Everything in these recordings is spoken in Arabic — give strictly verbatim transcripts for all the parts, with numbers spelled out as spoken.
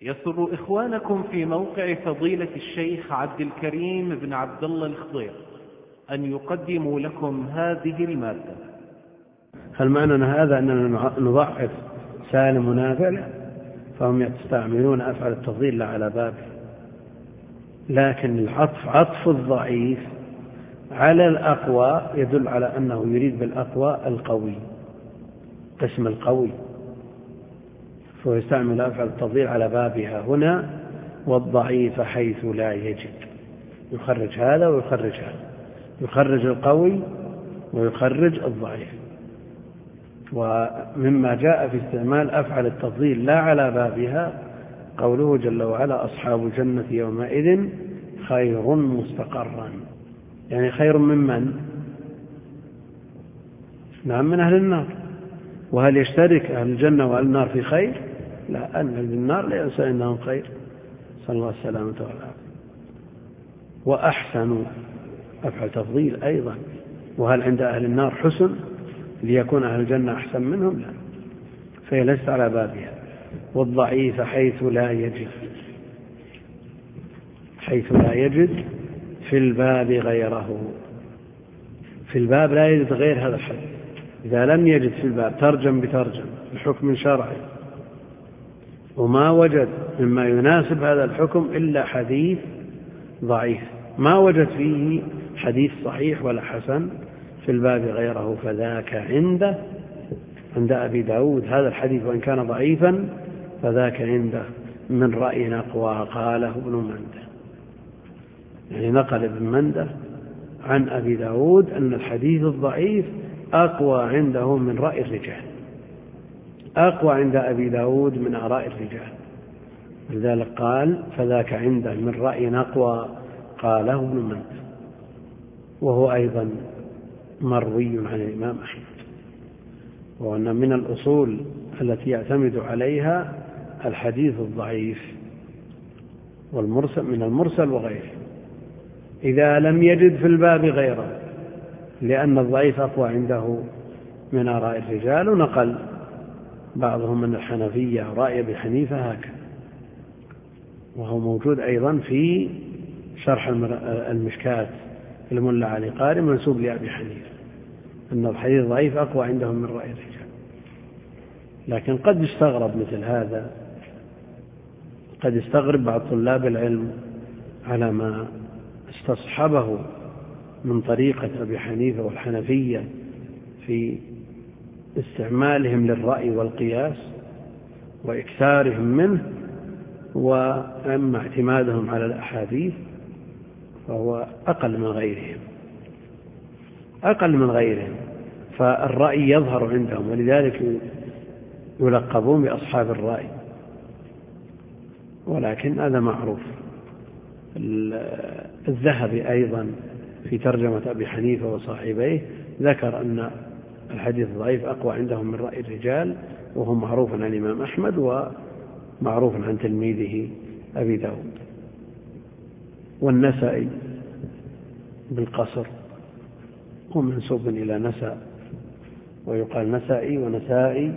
يسر إخوانكم في موقع فضيلة الشيخ عبد الكريم بن عبد الله الخضير أن يقدموا لكم هذه المادة. هل معنى هذا أننا نضعف سالم ونافع؟ فهم يستعملون أفعل التفضيل لا على بابه، لكن العطف عطف الضعيف على الأقوى يدل على أنه يريد بالأقوى القوي، قسم القوي، فيستعمل أفعل التفضيل على بابها هنا. والضعيف حيث لا يجد، يخرج هذا ويخرج هذا، يخرج القوي ويخرج الضعيف. ومما جاء في استعمال أفعل التفضيل لا على بابها قوله جل وعلا: أصحاب الجنة يومئذ خير مستقرا، يعني خير ممن؟ نعم، من أهل النار. وهل يشترك أهل الجنة وأهل النار في خير؟ لا، أهل النار لا ينسى أنهم خير، صلى الله السلامة والعافية. وأحسن أفعل تفضيل أيضا، وهل عند أهل النار حسن ليكون أهل الجنة أحسن منهم؟ لا، فهي ليست على بابها. والضعيف حيث لا يجد، حيث لا يجد في الباب غيره، في الباب لا يجد غير هذا الحديث. إذا لم يجد في الباب ترجم بترجم بحكم شرعي وما وجد مما يناسب هذا الحكم إلا حديث ضعيف، ما وجد فيه حديث صحيح ولا حسن في الباب غيره، فذاك عنده عند أبي داود هذا الحديث وإن كان ضعيفا فذاك عنده من رأي أقوى قاله ابن منده. يعني نقل ابن منده عن أبي داود أن الحديث الضعيف أقوى عنده من رأي الرجال، أقوى عند أبي داود من آراء الرجال، لذلك قال فذاك عنده من رأي أقوى قاله ابن منده. وهو أيضا مروي عن الإمام أحمد، وأن من الأصول التي يعتمد عليها الحديث الضعيف والمرسل، من المرسل وغيره، إذا لم يجد في الباب غيره، لأن الضعيف أقوى عنده من آراء الرجال. ونقل بعضهم من الحنفية رأي أبي حنيفة هكذا، وهو موجود أيضا في شرح المشكات الملا علي قاري منسوب لأبي حنيفة، أن الحديث ضعيف أقوى عندهم من رأي الرجال. لكن قد يستغرب مثل هذا، قد يستغرب بعض طلاب العلم على ما استصحبه من طريقة أبي حنيفة والحنفية في استعمالهم للرأي والقياس وإكثارهم منه، وأما اعتمادهم على الأحاديث فهو أقل من غيرهم، أقل من غيرهم، فالرأي يظهر عندهم، ولذلك يلقبون بأصحاب الرأي. ولكن هذا معروف. الذهبي أيضا في ترجمة أبي حنيفة وصاحبيه ذكر أن الحديث الضعيف أقوى عندهم من رأي الرجال، وهو معروف عن الإمام أحمد ومعروف عن تلميذه أبي داود. والنسائي بالقصر هو منسوب إلى نساء، ويقال نسائي ونسائي.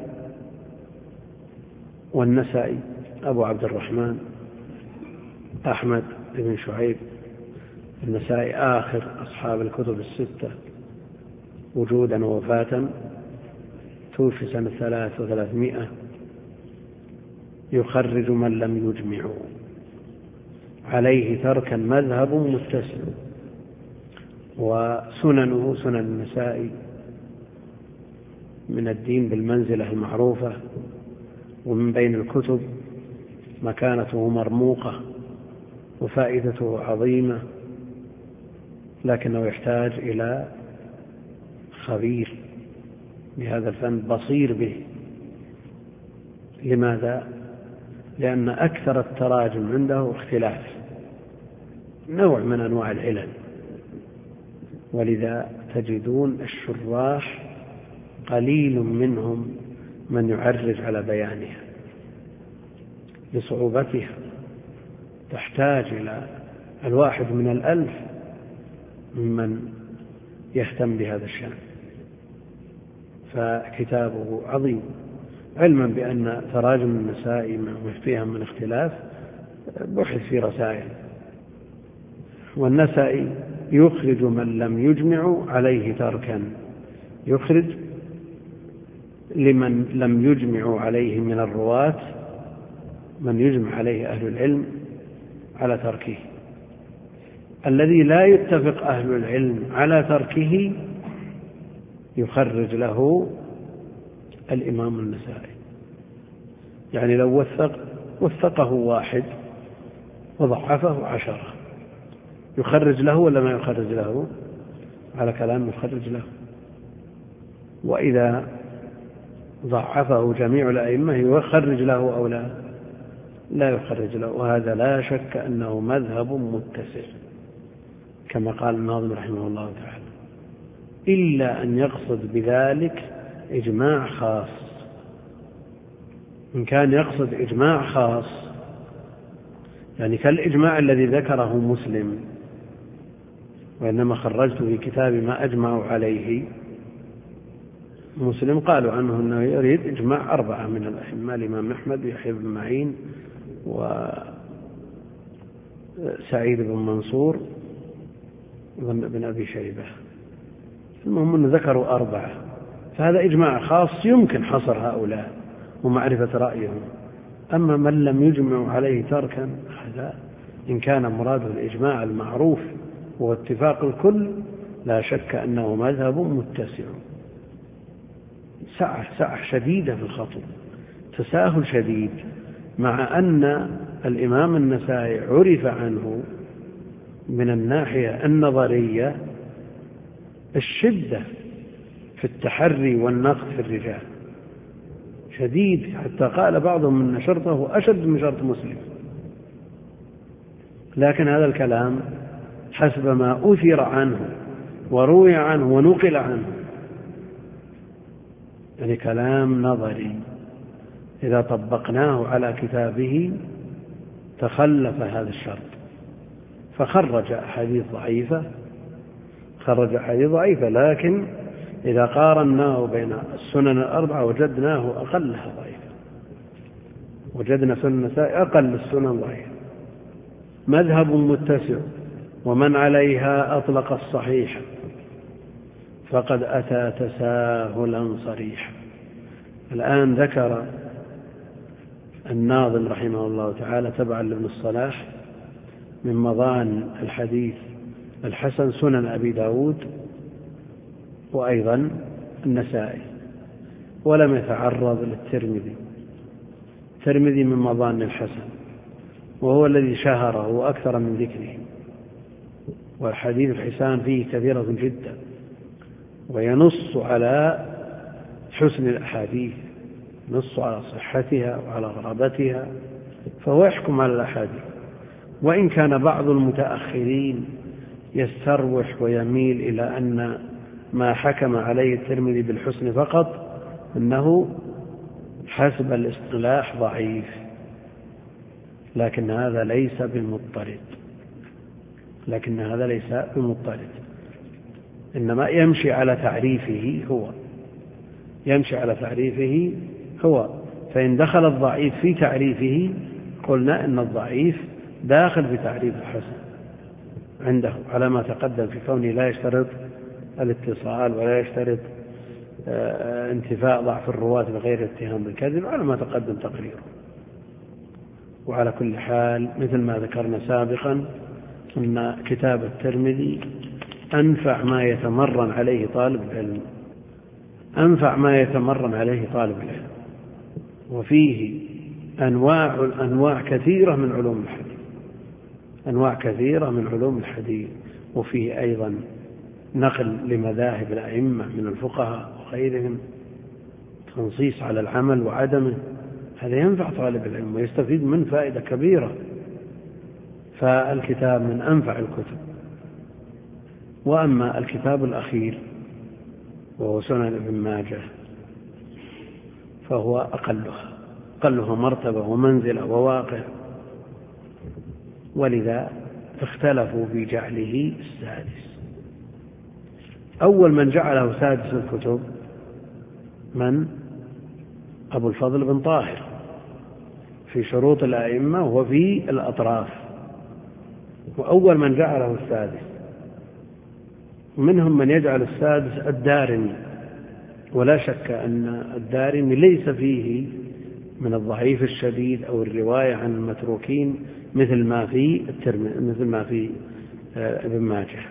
والنسائي أبو عبد الرحمن أحمد بن شعيب النسائي آخر أصحاب الكتب الستة وجودا ووفاة، توفي سنة ثلاث وثلاثمائة، يخرج من لم يجمع عليه تركا مذهب متسع. وسننه سنن النسائي من الدين بالمنزلة المعروفة، ومن بين الكتب مكانته مرموقة وفائدته عظيمة، لكنه يحتاج إلى خبير بهذا الفن بصير به. لماذا؟ لأن أكثر التراجم عنده اختلاف، نوع من أنواع العلل، ولذا تجدون الشراح قليل منهم من يعرج على بيانها لصعوبتها، تحتاج إلى الواحد من الألف ممن يهتم بهذا الشأن، فكتابه عظيم. علما بأن تراجم النسائي فيها من اختلاف بحث في رسائل. والنسائي يخرج من لم يجمع عليه تركا، يخرج لمن لم يجمع عليه من الرواة من يجمع عليه أهل العلم على تركه. الذي لا يتفق أهل العلم على تركه يخرج له الإمام النسائي. يعني لو وثق وثقه واحد وضعفه عشرة يخرج له ولا ما يخرج له؟ على كلام يخرج له. وإذا ضعفه جميع الأئمة يخرج له أو لا؟ لا يخرج له. وهذا لا شك أنه مذهب متسع كما قال الناظم رحمه الله تعالى، إلا أن يقصد بذلك إجماع خاص. إن كان يقصد إجماع خاص يعني كالإجماع الذي ذكره مسلم، وإنما خرجت في كتاب ما أجمع عليه، مسلم قالوا عنه أنه يريد إجماع أربعة من الأئمة: الإمام أحمد ويحيى بن معين وسعيد بن منصور بن أبي شيبة. المهم أنه ذكروا أربعة، فهذا إجماع خاص يمكن حصر هؤلاء ومعرفة رأيهم. أما من لم يجمع عليه تركا هذا إن كان مراده الإجماع المعروف واتفاق الكل لا شك أنه مذهب متسع. سعة سعة شديدة في الخطو، تساهل شديد، مع أن الإمام النسائي عرف عنه من الناحية النظرية الشدة في التحري والنقد في الرجال شديد، حتى قال بعضهم أن شرطه أشد من شرط مسلم. لكن هذا الكلام حسب ما أثر عنه وروي عنه ونقل عنه يعني كلام نظري، إذا طبقناه على كتابه تخلف هذا الشرط، فخرج أحاديث ضعيفة خرج أحاديث ضعيفة لكن إذا قارناه بين السنن الأربعة وجدناه أقلها ضعيفة، وجدنا سنن النسائي أقل السنن ضعيفة. مذهب متسع، ومن عليها أطلق الصحيح فقد أتى تساهلا صريحا. الآن ذكر الناظم رحمه الله تعالى تبعا لابن الصلاح من مظان الحديث الحسن سنن أبي داود وأيضا النسائي، ولم يتعرض للترمذي. الترمذي من مظان الحسن وهو الذي شهره أكثر من ذكره، والحديث الحسان فيه كثيرة جدا، وينص على حسن الأحاديث، ينص على صحتها وعلى غرابتها، فهو يحكم على الأحاديث. وإن كان بعض المتأخرين يستروح ويميل إلى أن ما حكم عليه الترمذي بالحسن فقط أنه حسب الاصطلاح ضعيف، لكن هذا ليس بمضطرد لكن هذا ليس بمضطرد إنما يمشي على تعريفه هو يمشي على تعريفه هو فإن دخل الضعيف في تعريفه قلنا إن الضعيف داخل في تعريف الحسن عنده، على ما تقدم في كونه لا يشترط الاتصال ولا يشترط انتفاء ضعف الرواة بغير اتهام بالكذب، على ما تقدم تقريره. وعلى كل حال مثل ما ذكرنا سابقا أن كتاب الترمذي أنفع ما يتمرن عليه طالب العلم أنفع ما يتمرن عليه طالب العلم وفيه أنواع أنواع كثيرة من علوم الحديث أنواع كثيرة من علوم الحديث وفيه أيضا نقل لمذاهب الأئمة من الفقهاء وغيرهم، تنصيص على العمل وعدمه، هذا ينفع طالب العلم ويستفيد من فائدة كبيرة. فالكتاب من أنفع الكتب. وأما الكتاب الأخير وهو سنن ابن ماجه فهو أقلها أقلها مرتبة ومنزلة وواقع، ولذا اختلفوا في جعله السادس. أول من جعله سادس الكتب من أبو الفضل بن طاهر في شروط الأئمة وفي الأطراف، وأول من جعله السادس. منهم من يجعل السادس الدارمي، ولا شك أن الدارمي ليس فيه من الضعيف الشديد أو الرواية عن المتروكين مثل ما في مثل ما في ابن ماجه.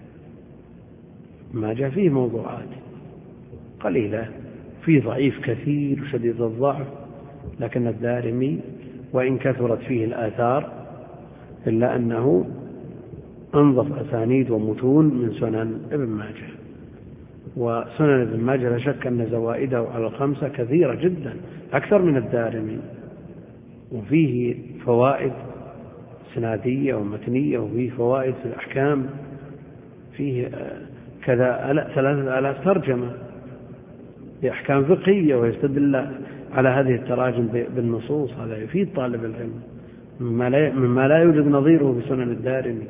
ماجه فيه موضوعات قليلة، فيه ضعيف كثير وشديد الضعف، لكن الدارمي وإن كثرت فيه الآثار إلا أنه أنظف أسانيد ومتون من سنن ابن ماجه. وسنن ابن ماجه لا شك أن زوائده على الخمسة كثيرة جدا أكثر من الدارمي، وفيه فوائد سنادية ومتنية، وفيه فوائد في الأحكام، فيه كذا ثلاثة آلاف ترجمة بأحكام فقهية، ويستدل على هذه التراجم بالنصوص. هذا يفيد طالب العلم مما لا, مما لا يوجد نظيره في سنن الدارمي.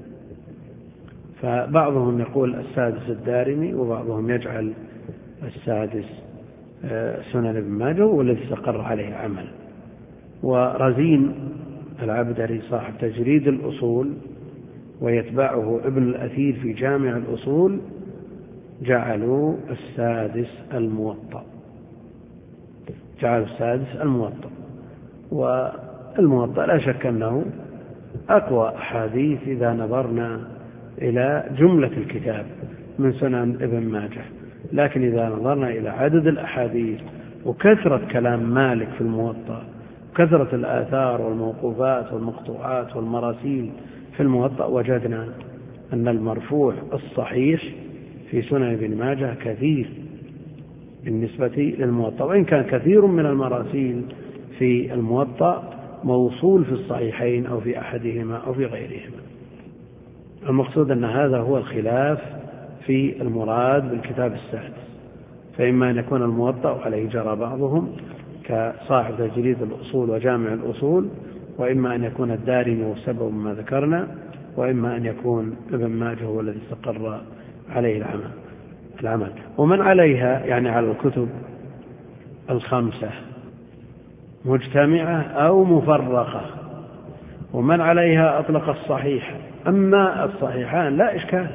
فبعضهم يقول السادس الدارمي، وبعضهم يجعل السادس سنن ابن ماجه، والذي استقر عليه العمل. ورزين العبدري صاحب تجريد الأصول ويتبعه ابن الأثير في جامع الأصول جعلوا السادس الموطأ، جعلوا السادس الموطأ. والموطأ لا شك أنه أقوى أحاديث إذا نظرنا إلى جملة الكتاب من سنن ابن ماجه، لكن إذا نظرنا إلى عدد الأحاديث وكثرة كلام مالك في الموطأ، كثرة الآثار والموقوفات والمقطوعات والمراسيل في الموطأ، وجدنا أن المرفوع الصحيح في سنن ابن ماجه كثير بالنسبة للموطأ، وإن كان كثير من المراسيل في الموطأ موصول في الصحيحين أو في أحدهما أو في غيرهما. المقصود أن هذا هو الخلاف في المراد بالكتاب السادس، فإما أن يكون الموطأ عليه جرى بعضهم كصاحب تجريد الأصول وجامع الأصول، وإما أن يكون الدارمي والسبب ما ذكرنا، وإما أن يكون ابن ماجه هو الذي استقر عليه العمل. العمل ومن عليها يعني على الكتب الخمسة مجتمعة أو مفرقة، ومن عليها أطلق الصحيح. أما الصحيحان لا إشكال،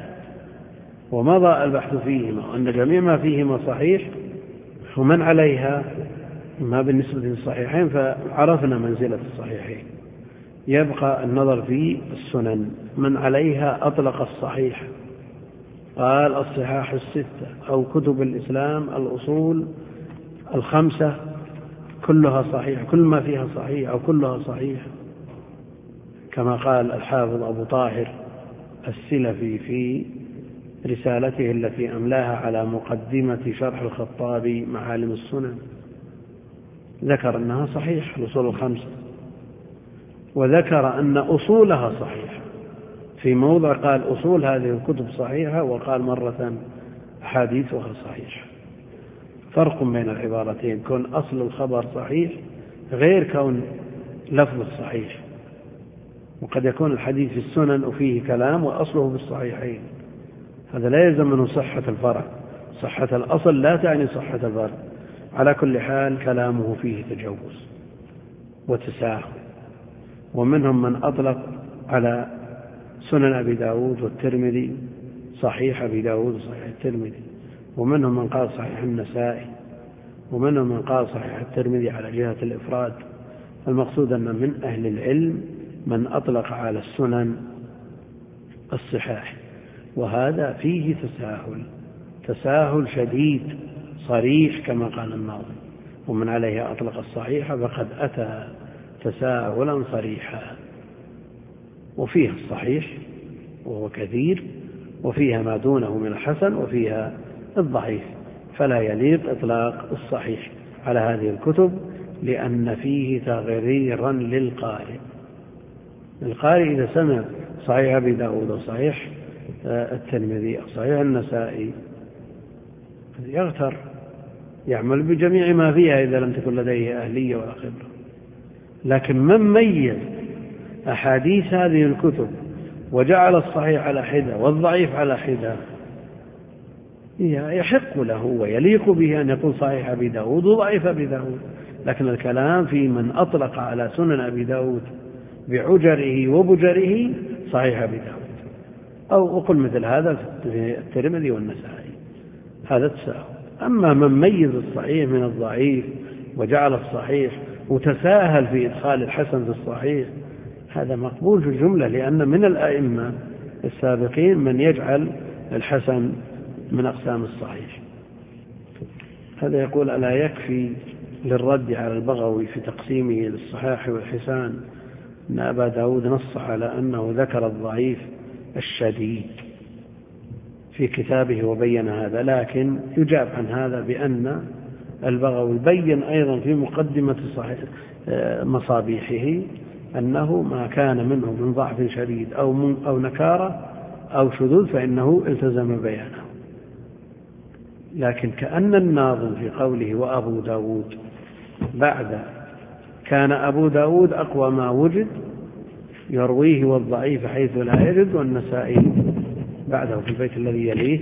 ومضى البحث فيهما أن جميع ما فيهما صحيح. ومن عليها ما بالنسبة للصحيحين فعرفنا منزلة الصحيحين، يبقى النظر في السنن. من عليها أطلق الصحيح، قال الصحاح الستة أو كتب الإسلام الأصول الخمسة كلها صحيح، كل ما فيها صحيح أو كلها صحيح، كما قال الحافظ أبو طاهر السلفي في رسالته التي أملاها على مقدمة شرح الخطابي معالم السنن، ذكر أنها صحيح الأصول الخمسة، وذكر أن أصولها صحيح. في موضع قال أصول هذه الكتب صحيحة، وقال مرة حديثها صحيح. فرق بين العبارتين، كون أصل الخبر صحيح غير كون لفظ صحيح. وقد يكون الحديث في السنن وفيه كلام وأصله بالصحيحين، هذا لا يلزم منه صحة الفرع، صحة الأصل لا تعني صحة الفرع. على كل حال كلامه فيه تجوز وتساهل. ومنهم من أطلق على سنن أبي داود والترمذي صحيح أبي داود وصحيح الترمذي، ومنهم من قال صحيح النسائي، ومنهم من قال صحيح الترمذي على جهة الإفراد. المقصود أن من أهل العلم من أطلق على السنن الصحاح، وهذا فيه تساهل، تساهل شديد صريح كما قال الناظم. ومن عليها أطلق الصحيح فقد أتى تساهلا صريحا. وفيها الصحيح وهو كثير، وفيها ما دونه من الحسن، وفيها الضعيف، فلا يليق إطلاق الصحيح على هذه الكتب، لأن فيه تغريرا للقارئ. القارئ إذا سمع صحيح أبي داود وصحيح الترمذي أو صحيح النسائي يغتر، يعمل بجميع ما فيها إذا لم تكن لديه أهلية ولا خبرة. لكن من ميز أحاديث هذه الكتب وجعل الصحيح على حدة والضعيف على حدة، يحق له ويليق به أن يقول صحيح أبي داود وضعيف أبي داود، لكن الكلام في من أطلق على سنن أبي داود بعجره وبجره صحيح أبي داود، أو أقول مثل هذا في الترمذي والنسائي، هذا تساهل. أما من ميز الصحيح من الضعيف وجعل الصحيح وتساهل في إدخال الحسن في الصحيح، هذا مقبول في الجملة، لأن من الأئمة السابقين من يجعل الحسن من أقسام الصحيح. هذا يقول: ألا يكفي للرد على البغوي في تقسيمه للصحاح والحسان أن أبا داود نص على أنه ذكر الضعيف الشديد في كتابه وبين هذا، لكن يجاب عن هذا بأن البغوي بين أيضا في مقدمة صحيح مصابيحه أنه ما كان منه من ضعف شديد أو, من أو نكارة أو شذوذ فإنه التزم بيانه. لكن كأن الناظم في قوله وأبو داود بعد كان أبو داود أقوى ما وجد يرويه والضعيف حيث لا يجد، والنسائي بعده في البيت الذي يليه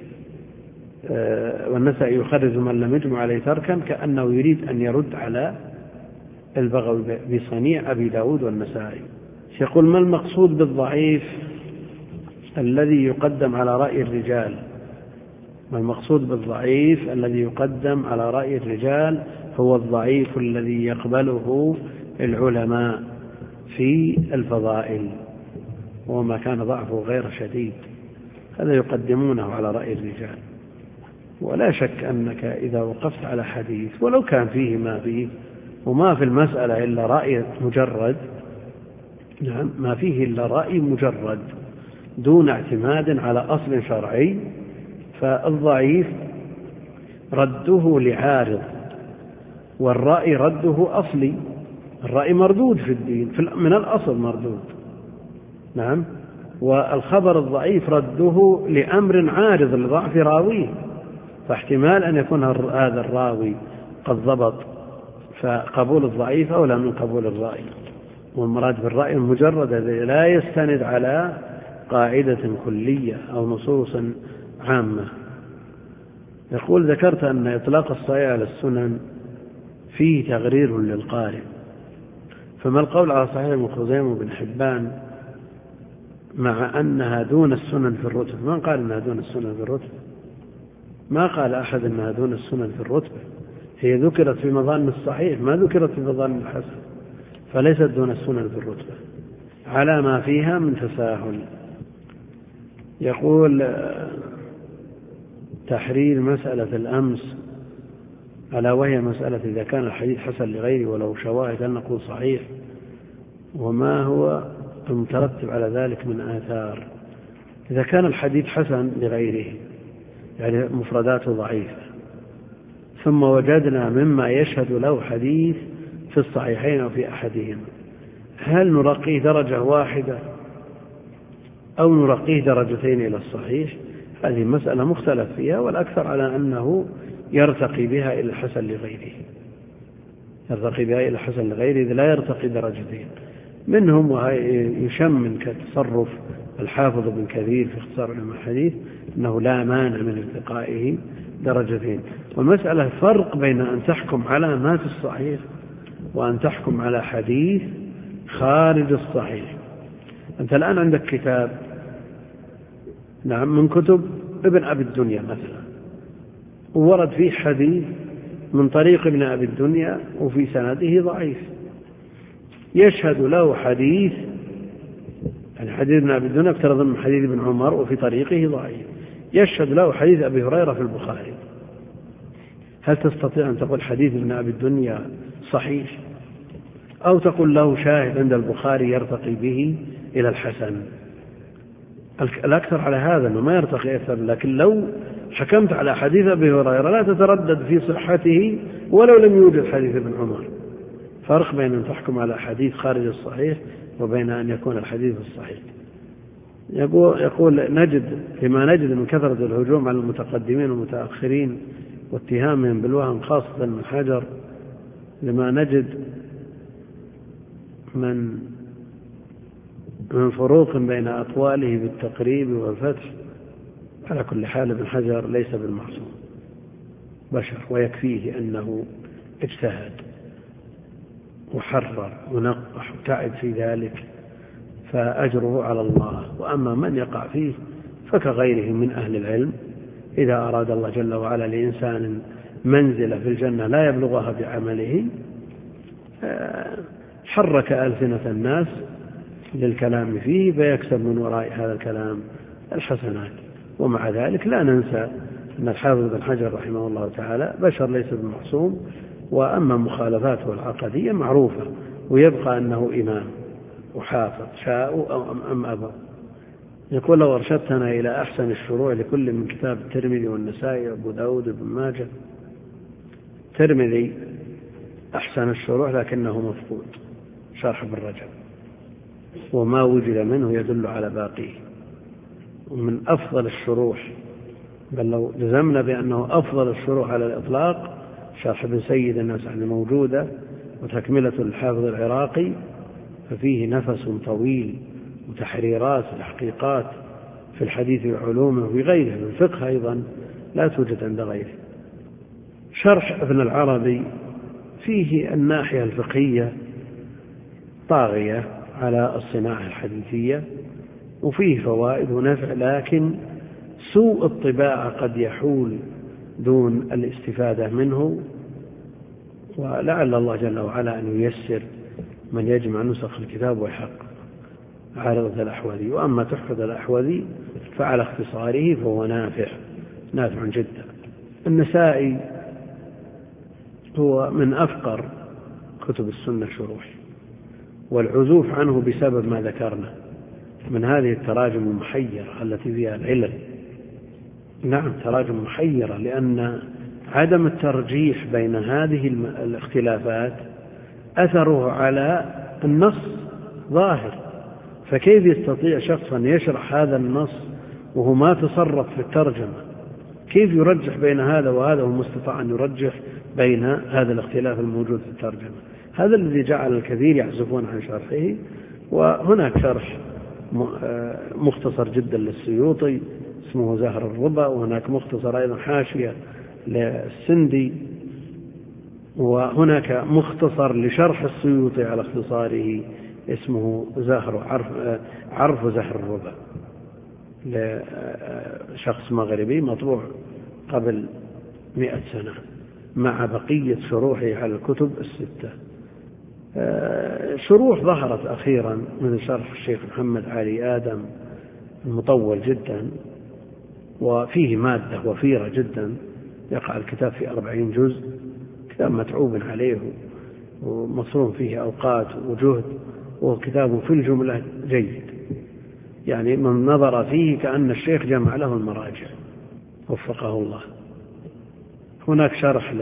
والنسائي يخرج من لم يجمع عليه تركا، كأنه يريد أن يرد على البغوي بصنيع أبي داود والنسائي. يقول: ما المقصود بالضعيف الذي يقدم على رأي الرجال؟ ما المقصود بالضعيف الذي يقدم على رأي الرجال؟ هو الضعيف الذي يقبله العلماء في الفضائل وما كان ضعفه غير شديد، هذا يقدمونه على رأي الرجال. ولا شك أنك إذا وقفت على حديث ولو كان فيه ما فيه وما في المسألة إلا رأي مجرد، نعم ما فيه إلا رأي مجرد دون اعتماد على أصل شرعي، فالضعيف رده لعارض والرأي رده أصلي. الرأي مردود في الدين من الأصل مردود، نعم، والخبر الضعيف رده لأمر عارض لضعف راويه، فاحتمال أن يكون هذا الراوي قد ضبط، فقبول الضعيف أولى من قبول الرأي. والمراد بالرأي المجرد الذي لا يستند على قاعدة كلية أو نصوص عامة. يقول: ذكرت أن إطلاق الصحيح على السنن فيه تغرير للقارئ، فما القول على صحيح ابن خزيمة وابن حبان مع أنها دون السنن في الرتبة؟ من قال أنها دون السنن في الرتبة؟ ما قال أحد أنها دون السنن في الرتبة، هي ذكرت في مظان الصحيح ما ذكرت في مظان الحسن، فليست دون السنن في الرتبة على ما فيها من تساهل. يقول: تحرير مسألة الأمس ألا وهي مسألة إذا كان الحديث حسن لغيره ولو شواهد هل نقول صحيح، وما هو المترتب على ذلك من آثار؟ إذا كان الحديث حسن لغيره يعني مفرداته ضعيفة، ثم وجدنا مما يشهد له حديث في الصحيحين أو في أحدهما، هل نرقيه درجة واحدة أو نرقيه درجتين إلى الصحيح؟ هذه مسألة مختلف فيها، والأكثر على أنه يرتقي بها إلى الحسن لغيره، يرتقي بها إلى الحسن لغيره إذا لا يرتقي درجتين. منهم ويشمن كتصرف الحافظ بن كثير في اختصار علم الحديث أنه لا مانع من ارتقائه درجتين. والمسألة فرق بين أن تحكم على ما في الصحيح وأن تحكم على حديث خارج الصحيح. أنت الآن عندك كتاب، نعم، من كتب ابن أبي الدنيا مثلا، وورد فيه حديث من طريق ابن أبي الدنيا وفي سنده ضعيف، يشهد له حديث يعني حديث ابن أبي الدنيا افترض من حديث ابن عمر وفي طريقه ضعيف، يشهد له حديث أبي هريرة في البخاري، هل تستطيع أن تقول حديث ابن أبي الدنيا صحيح، أو تقول له شاهد عند البخاري يرتقي به إلى الحسن؟ الأكثر على هذا أنه ما يرتقي أكثر. لكن لو حكمت على حديث أبي هريرة لا تتردد في صحته ولو لم يوجد حديث ابن عمر. فرق بين أن تحكم على حديث خارج الصحيح وبين أن يكون الحديث الصحيح. يقول, يقول نجد لما نجد من كثرة الهجوم على المتقدمين والمتأخرين واتهامهم بالوهم خاصة من حجر، لما نجد من من فروق بين أقواله بالتقريب والفتح على كل حال ابن حجر ليس بالمعصوم، بشر، ويكفيه أنه اجتهد وحرر ونقح وتعب في ذلك فأجره على الله. وأما من يقع فيه فكغيره من أهل العلم، إذا أراد الله جل وعلا لإنسان منزلة في الجنة لا يبلغها بعمله حرك ألسنة الناس للكلام فيه فيكسب من وراء هذا الكلام الحسنات. ومع ذلك لا ننسى أن الحافظ بن حجر رحمه الله تعالى بشر ليس بمعصوم، وأما مخالفاته العقدية معروفة، ويبقى أنه إمام وحافظ شاء أم أبى. يقول لو أرشدتنا إلى أحسن الشروع لكل من كتاب الترمذي والنسائي وأبو داود وابن ماجه. الترمذي أحسن الشروع لكنه مفقود، شرح ابن رجب، وما وجد منه يدل على باقيه. ومن أفضل الشروح، بل لو جزمنا بأنه أفضل الشروح على الإطلاق، شرح ابن سيد الناس عن الموجودة وتكملة الحافظ العراقي، ففيه نفس طويل وتحريرات وتحقيقات في الحديث وعلومه وغيره من الفقه أيضا لا توجد عند غيره. شرح ابن العربي فيه الناحية الفقهية طاغية على الصناعة الحديثية، وفيه فوائد ونفع، لكن سوء الطباعة قد يحول دون الاستفادة منه. ولعل الله جل وعلا أن ييسر من يجمع نسخ الكتاب ويحقق عارضة الأحوذي. وأما تحفظ الأحوذي فعلى اختصاره فهو نافع نافع جدا. النسائي هو من أفقر كتب السنة شروح، والعزوف عنه بسبب ما ذكرنا من هذه التراجم المحيرة التي فيها العلل. نعم تراجم محيرة، لأن عدم الترجيح بين هذه الاختلافات أثره على النص ظاهر، فكيف يستطيع شخص أن يشرح هذا النص وهو ما تصرف في الترجمة؟ كيف يرجح بين هذا وهذا وهو مستطاع أن يرجح بين هذا الاختلاف الموجود في الترجمة؟ هذا الذي جعل الكثير يعزفون عن شرحه. وهناك شرح مختصر جدا للسيوطي اسمه زهر الربا، وهناك مختصر أيضا حاشية للسندي، وهناك مختصر لشرح السيوطي على اختصاره اسمه زهر عرف, عرف زهر الربا لشخص مغربي مطبوع قبل مئة سنة مع بقية شروحه على الكتب الستة. شروح ظهرت أخيرا من شرح الشيخ محمد علي آدم المطول جدا، وفيه مادة وفيرة جدا، يقع الكتاب في أربعين جزء، كتاب متعوب عليه ومصروف فيه أوقات وجهد، وهو كتاب في الجملة جيد، يعني من نظر فيه كأن الشيخ جمع له المراجع وفقه الله. هناك شرح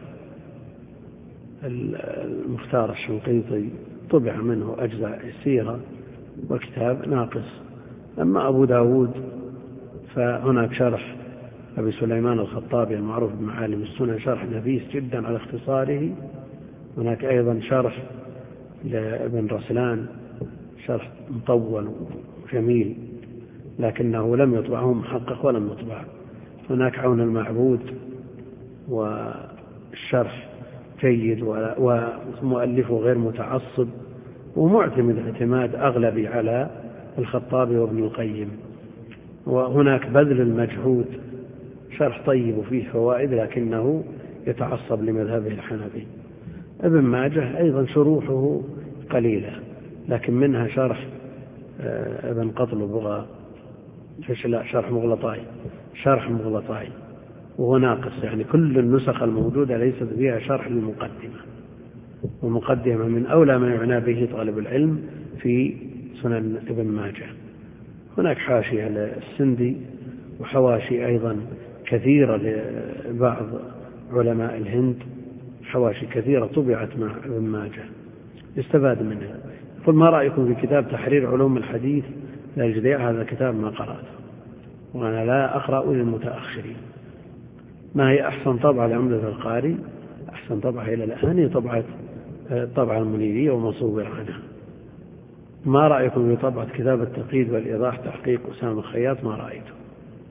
للمختار الشنقيطي طبع منه أجزاء يسيرة وكتاب ناقص. أما أبو داود فهناك شرح أبي سليمان الخطابي المعروف بمعالم السنن، شرح نفيس جدا على اختصاره. هناك أيضا شرح لابن رسلان، شرح مطول وجميل لكنه لم يطبعه محقق ولم يطبع. هناك عون المعبود، والشرح جيد ومؤلفه غير متعصب ومعتمد اعتماد أغلبي على الخطابي وابن القيم. وهناك بذل المجهود، شرح طيب وفيه فوائد لكنه يتعصب لمذهبه الحنفي. ابن ماجه أيضا شروحه قليلة، لكن منها شرح ابن قطل بغى لا شرح مغلطاي شرح مغلطاي وهو ناقص، يعني كل النسخ الموجودة ليست فيها شرح للمقدمة، ومقدمة من أولى ما يعنى به طالب العلم في سنن ابن ماجه. هناك حاشية للسندي وحواشي أيضا كثيرة لبعض علماء الهند، حواشي كثيرة طبعت مع ابن ماجه يستفاد منها. قل ما رأيكم في كتاب تحرير علوم الحديث للجديع؟ هذا كتاب ما قرأته وأنا لا أقرأ للمتأخرين. ما هي أحسن طبعة لعمدة القاري؟ أحسن طبعة إلى الآن هي طبعة طبعة المنيرية ومصور عنها. ما رأيكم في طبعة كتاب التقييد والإيضاح تحقيق أسامة الخياط؟ ما رأيته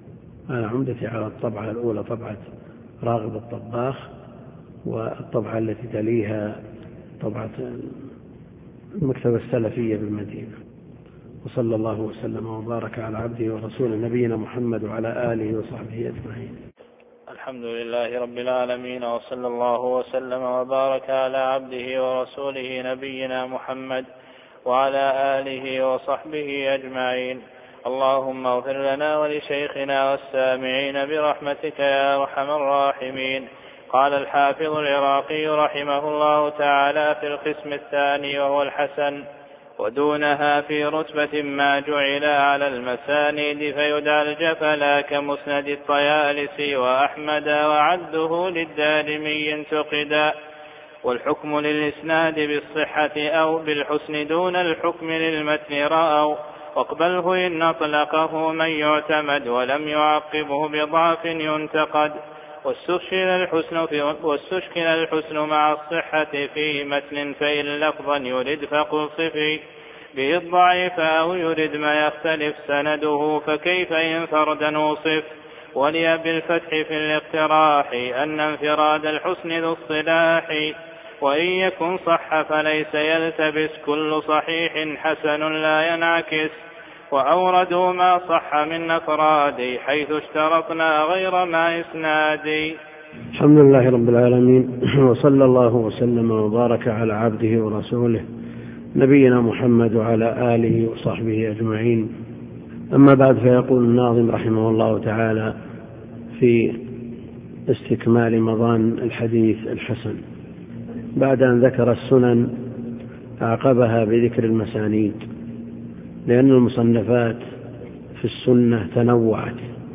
أنا عمدتي على الطبعة الأولى طبعة راغب الطباخ، والطبعة التي تليها طبعة المكتبة السلفية بالمدينة. وصلى الله وسلم وبارك على عبده ورسوله نبينا محمد وعلى آله وصحبه أجمعين. الحمد لله رب العالمين، وصلى الله وسلم وبارك على عبده ورسوله نبينا محمد وعلى آله وصحبه أجمعين. اللهم اغفر لنا ولشيخنا والسامعين برحمتك يا أرحم الراحمين. قال الحافظ العراقي رحمه الله تعالى في القسم الثاني وهو الحسن: ودونها في رتبة ما جعل على المسانيد فيدعى الجفلا كمسند الطيالسي وأحمد، وعده للدارمي انتقدا. والحكم للإسناد بالصحة أو بالحسن دون الحكم للمتن رأوا، واقبله إن أطلقه من يعتمد ولم يعقبه بضعف ينتقد. واستشكل الحسن, في واستشكل الحسن مع الصحة في متن، فإن لفظا يرد فقل صفي به الضعيف أو يرد ما يختلف سنده، فكيف إن فردا وصف. ولي بالفتح في الاقتراح أن انفراد الحسن ذو الصلاح، وإن يكن صح فليس يلتبس كل صحيح حسن لا ينعكس. وأوردوا ما صح من أفراد حيث اشترطنا غير ما إسنادي. الحمد لله رب العالمين، وصلى الله وسلم وبارك على عبده ورسوله نبينا محمد وعلى آله وصحبه أجمعين. أما بعد، فيقول الناظم رحمه الله تعالى في استكمال مضان الحديث الحسن بعد أن ذكر السنن أعقبها بذكر المسانيد، لأن المصنفات في السنة تنوعت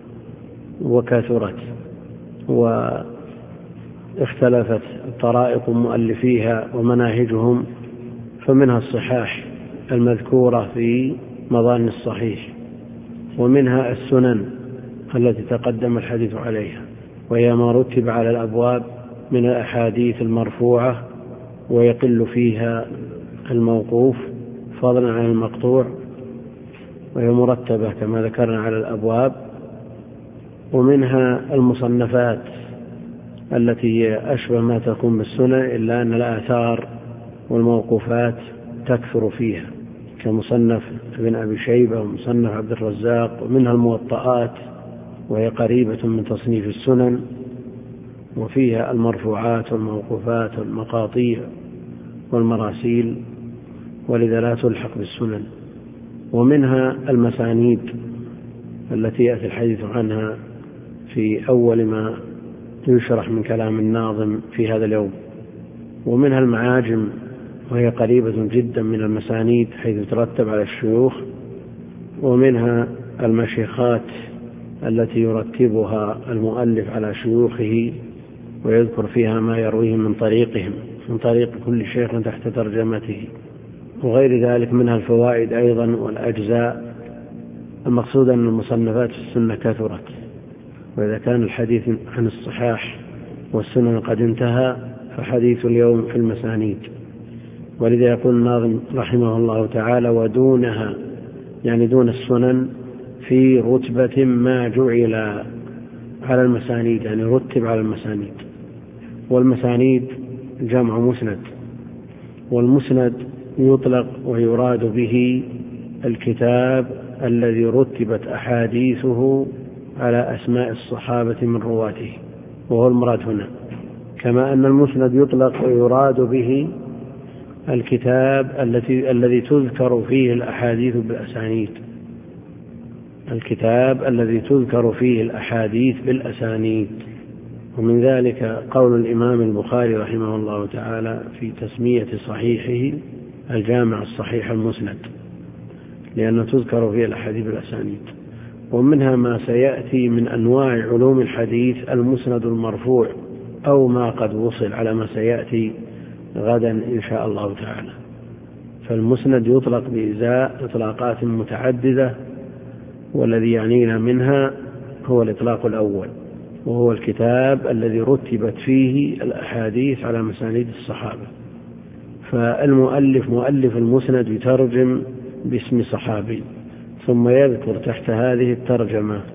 وكثرت واختلفت طرائق مؤلفيها ومناهجهم، فمنها الصحاح المذكورة في مضان الصحيح، ومنها السنن التي تقدم الحديث عليها، وهي ما رتب على الأبواب من الأحاديث المرفوعة ويقل فيها الموقوف فضلا عن المقطوع، وهي مرتبة كما ذكرنا على الأبواب. ومنها المصنفات التي أشبه ما تكون بالسنن، إلا أن الآثار والموقوفات تكثر فيها، كمصنف ابن أبي شيبة ومصنف عبد الرزاق. ومنها الموطئات وهي قريبة من تصنيف السنن، وفيها المرفوعات والموقوفات والمقاطيع والمراسيل، ولذا لا تلحق بالسنن. ومنها المسانيد التي يأتي الحديث عنها في أول ما يشرح من كلام الناظم في هذا اليوم. ومنها المعاجم وهي قريبة جدا من المسانيد حيث ترتب على الشيوخ. ومنها المشيخات التي يرتبها المؤلف على شيوخه ويذكر فيها ما يرويه من طريقهم، من طريق كل شيخ تحت ترجمته، وغير ذلك. منها الفوائد أيضا والأجزاء. المقصود أن المصنفات في السنة كثرت، وإذا كان الحديث عن الصحاح والسنن قد انتهى، فحديث اليوم في المسانيد. ولذا يقول الناظم رحمه الله تعالى: ودونها، يعني دون السنن، في رتبة ما جعل على المسانيد، يعني رتب على المسانيد. والمسانيد جمع مسند، والمسند يطلق ويراد به الكتاب الذي رتبت أحاديثه على أسماء الصحابة من رواته، وهو المراد هنا. كما أن المسند يطلق ويراد به الكتاب التي الذي تذكر فيه الأحاديث بالأسانيد، الكتاب الذي تذكر فيه الأحاديث بالأسانيد. ومن ذلك قول الإمام البخاري رحمه الله تعالى في تسمية صحيحه الجامع الصحيح المسند، لأنه تذكر فيه الأحاديث بالأسانيد. ومنها ما سيأتي من أنواع علوم الحديث المسند المرفوع، أو ما قد وصل على ما سيأتي غدا إن شاء الله تعالى. فالمسند يطلق بإزاء إطلاقات متعددة، والذي يعنينا منها هو الإطلاق الأول، وهو الكتاب الذي رتبت فيه الأحاديث على مسانيد الصحابة. فالمؤلف مؤلف المسند يترجم باسم صحابي، ثم يذكر تحت هذه الترجمة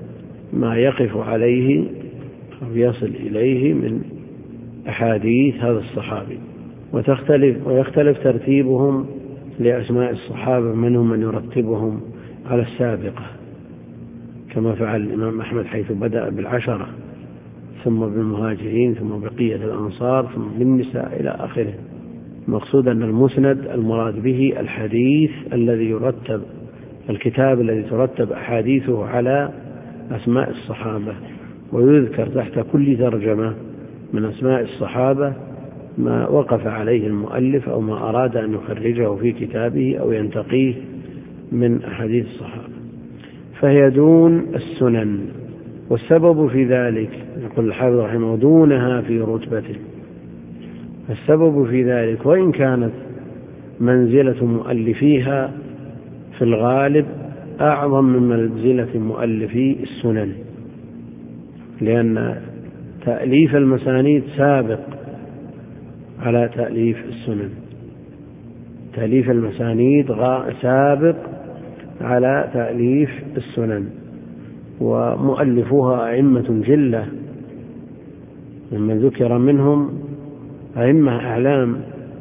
ما يقف عليه أو يصل إليه من أحاديث هذا الصحابي. وتختلف ويختلف ترتيبهم لأسماء الصحابة، منهم من يرتبهم على السابقة كما فعل الإمام أحمد، حيث بدأ بالعشرة ثم بالمهاجرين ثم بقية الأنصار ثم بالنساء إلى آخره. المقصود أن المسند المراد به الحديث الذي يرتب، الكتاب الذي ترتب أحاديثه على أسماء الصحابة، ويذكر تحت كل ترجمة من أسماء الصحابة ما وقف عليه المؤلف أو ما أراد أن يخرجه في كتابه أو ينتقيه من أحاديث الصحابة، فهي دون السنن. والسبب في ذلك يقول الحافظ رحمه دونها في رتبته. السبب في ذلك وإن كانت منزلة مؤلفيها في الغالب أعظم من منزلة مؤلفي السنن، لأن تأليف المسانيد سابق على تأليف السنن. تأليف المسانيد سابق على تأليف السنن، ومؤلفوها أئمة جلة ممن ذكر منهم أئمة أعلام.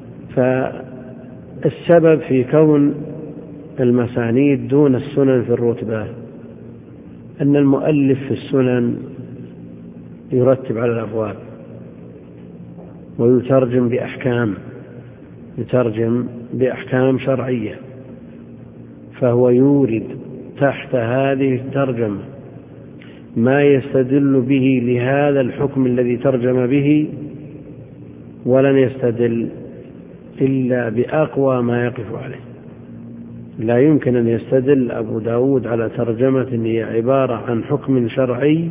فالسبب في كون المسانيد دون السنن في الرتبة أن المؤلف في السنن يرتب على الأبواب ويترجم بأحكام يترجم بأحكام شرعية، فهو يورد تحت هذه الترجمة ما يستدل به لهذا الحكم الذي ترجم به، ولن يستدل إلا بأقوى ما يقف عليه. لا يمكن أن يستدل أبو داود على ترجمة هي عبارة عن حكم شرعي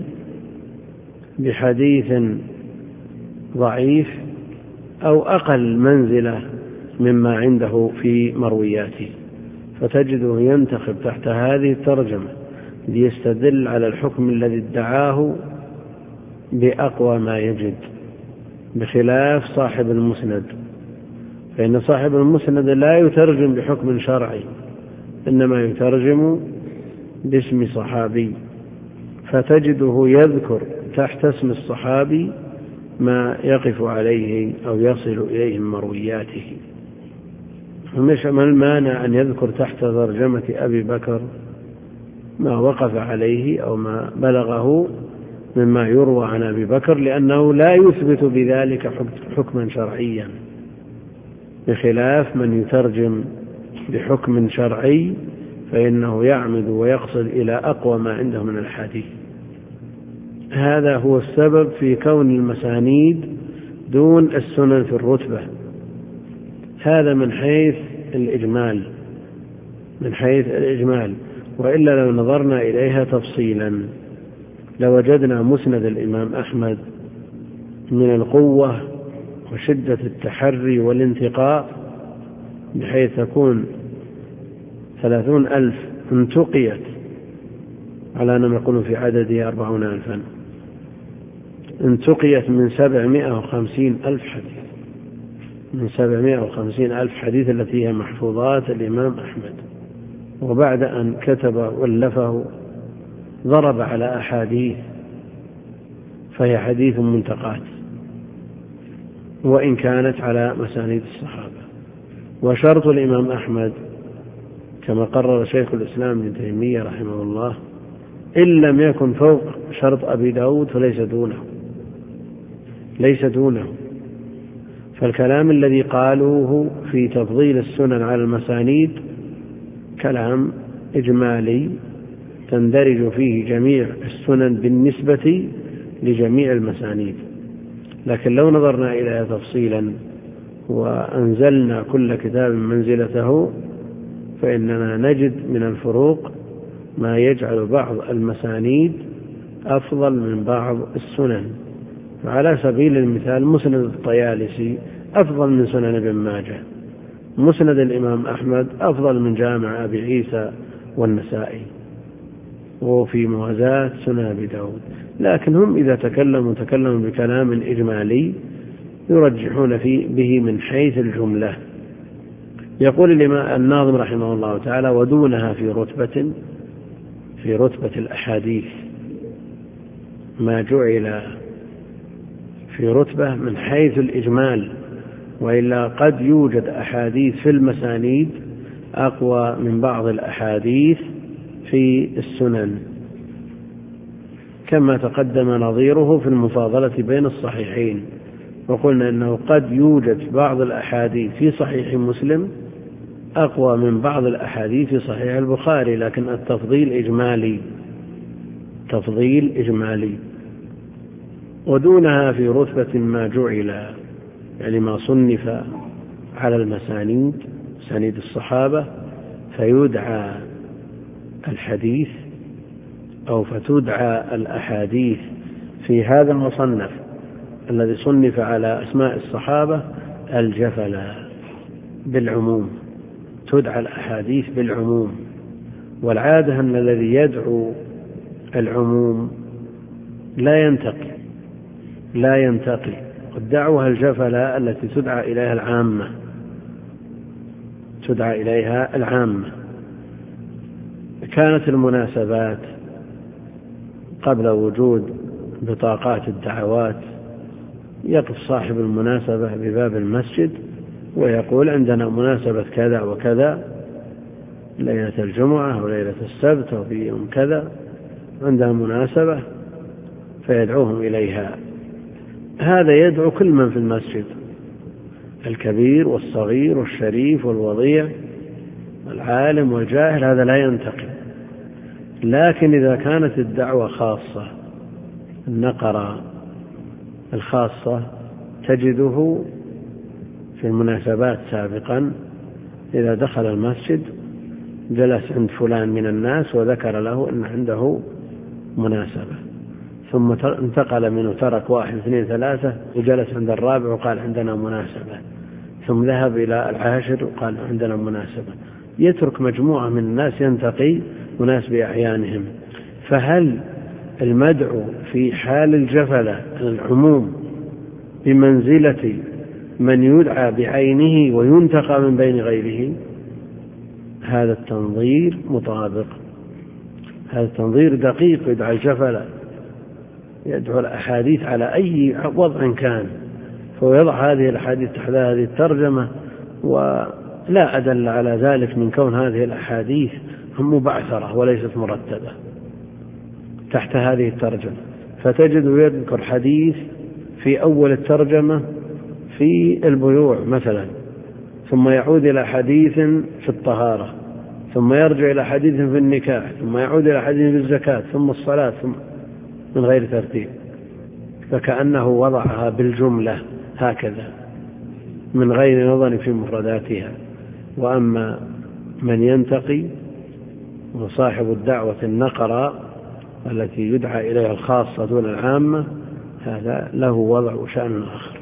بحديث ضعيف أو أقل منزلة مما عنده في مروياته، فتجده ينتخب تحت هذه الترجمة ليستدل على الحكم الذي ادعاه بأقوى ما يجد، بخلاف صاحب المسند. فإن صاحب المسند لا يترجم بحكم شرعي، إنما يترجم باسم صحابي، فتجده يذكر تحت اسم الصحابي ما يقف عليه أو يصل إليه من مروياته. فمش ما المانع أن يذكر تحت ترجمة أبي بكر ما وقف عليه أو ما بلغه مما يروى عن أبي بكر، لأنه لا يثبت بذلك حكما شرعيا، بخلاف من يترجم بحكم شرعي فإنه يعمد ويقصد إلى أقوى ما عنده من الحديث. هذا هو السبب في كون المسانيد دون السنن في الرتبة. هذا من حيث الإجمال من حيث الإجمال وإلا لو نظرنا إليها تفصيلا لوجدنا مسند الإمام أحمد من القوة وشدة التحري والانتقاء بحيث تكون ثلاثون ألف انتقيت على أن يقولون في عدده أربعون ألفا، انتقيت من سبعمائة وخمسين ألف حديث من سبعمائة وخمسين ألف حديث التي هي محفوظات الإمام أحمد. وبعد أن كتب ولفه ضرب على أحاديث فهي حديث منتقات وإن كانت على مسانيد الصحابة. وشرط الإمام أحمد كما قرر شيخ الإسلام ابن تيمية رحمه الله إن لم يكن فوق شرط أبي داود فليس دونه ليس دونه فالكلام الذي قالوه في تفضيل السنن على المسانيد كلام إجمالي تندرج فيه جميع السنن بالنسبة لجميع المسانيد، لكن لو نظرنا إليها تفصيلا وأنزلنا كل كتاب منزلته فإننا نجد من الفروق ما يجعل بعض المسانيد أفضل من بعض السنن. فعلى سبيل المثال مسند الطيالسي أفضل من سنن ابن ماجه، مسند الإمام أحمد أفضل من جامع أبي عيسى والنسائي، وفي موازاة سنن أبي داود. لكن هم إذا تكلموا تكلموا بكلام إجمالي يرجحون فيه به من حيث الجملة. يقول الناظم رحمه الله تعالى ودونها في رتبة في رتبة الأحاديث ما جعل في رتبة من حيث الإجمال، وإلا قد يوجد أحاديث في المسانيد أقوى من بعض الأحاديث في السنن، كما تقدم نظيره في المفاضلة بين الصحيحين، وقلنا أنه قد يوجد بعض الأحاديث في صحيح مسلم أقوى من بعض الأحاديث في صحيح البخاري، لكن التفضيل إجمالي، تفضيل إجمالي. ودونها في رتبة ما جعل، يعني ما صنف على المسانيد، مسانيد الصحابة، فيدعى الحديث أو فتدعى الأحاديث في هذا المصنف الذي صنف على أسماء الصحابة الجفلة بالعموم، تدعى الأحاديث بالعموم. والعادة أن الذي يدعو العموم لا ينتقي لا ينتقي الدعوة الجفلة التي تدعى إليها العامة تدعى إليها العامة. كانت المناسبات قبل وجود بطاقات الدعوات يقف صاحب المناسبة بباب المسجد ويقول عندنا مناسبة كذا وكذا، ليلة الجمعة أو ليلة السبت أو في يوم كذا عندها مناسبة، فيدعوهم إليها. هذا يدعو كل من في المسجد، الكبير والصغير والشريف والوضيع والعالم والجاهل، هذا لا ينتقي. لكن إذا كانت الدعوة خاصة، النقرة الخاصة، تجده في المناسبات سابقا إذا دخل المسجد جلس عند فلان من الناس وذكر له أن عنده مناسبة، ثم انتقل منه، ترك واحد اثنين ثلاثة وجلس عند الرابع وقال عندنا مناسبة، ثم ذهب إلى العاشر وقال عندنا مناسبة، يترك مجموعة من الناس ينتقي مناس بأحيانهم. فهل المدعو في حال الجفلة العموم بمنزلة من يدعى بعينه وينتقى من بين غيره؟ هذا التنظير مطابق، هذا التنظير دقيق. يدعى الجفلة، يدعو الأحاديث على أي وضع كان، فيضع هذه الأحاديث تحت هذه الترجمة، ولا أدل على ذلك من كون هذه الأحاديث مبعثرة وليست مرتبة تحت هذه الترجمة. فتجد يذكر حديث في أول الترجمة في البيوع مثلا، ثم يعود إلى حديث في الطهارة، ثم يرجع إلى حديث في النكاح، ثم يعود إلى حديث في الزكاة، ثم الصلاة، ثم من غير ترتيب، فكأنه وضعها بالجملة هكذا من غير نظر في مفرداتها. وأما من ينتقي وصاحب الدعوة النقرة التي يدعى إليها الخاصة دون العامة، هذا له وضع وشأن آخر.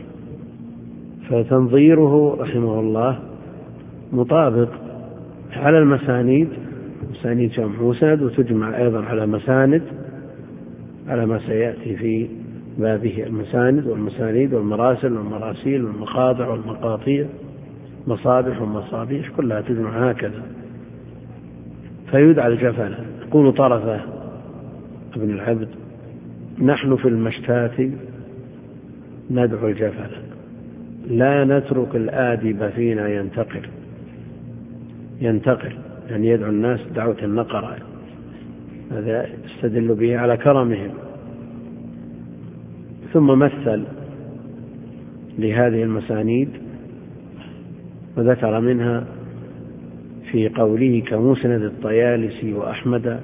فتنظيره رحمه الله مطابق على المسانيد، مسانيد جمع مسند، وتجمع أيضا على مساند على ما سيأتي في بابه، المساند والمسانيد والمراسل والمراسيل والمقاطع والمقاطيع، مصابح ومصابيح، كلها تجمع هكذا. فيدعى الجفلة. يقول طرفة ابن العبد: نحن في المشتات ندعو الجفلة، لا نترك الآدب فينا ينتقل ينتقل يعني يدعو الناس دعوة النقرة. هذا يستدل به على كرمهم. ثم مثل لهذه المسانيد وذكر منها في قوله كمسند الطيالسي وأحمد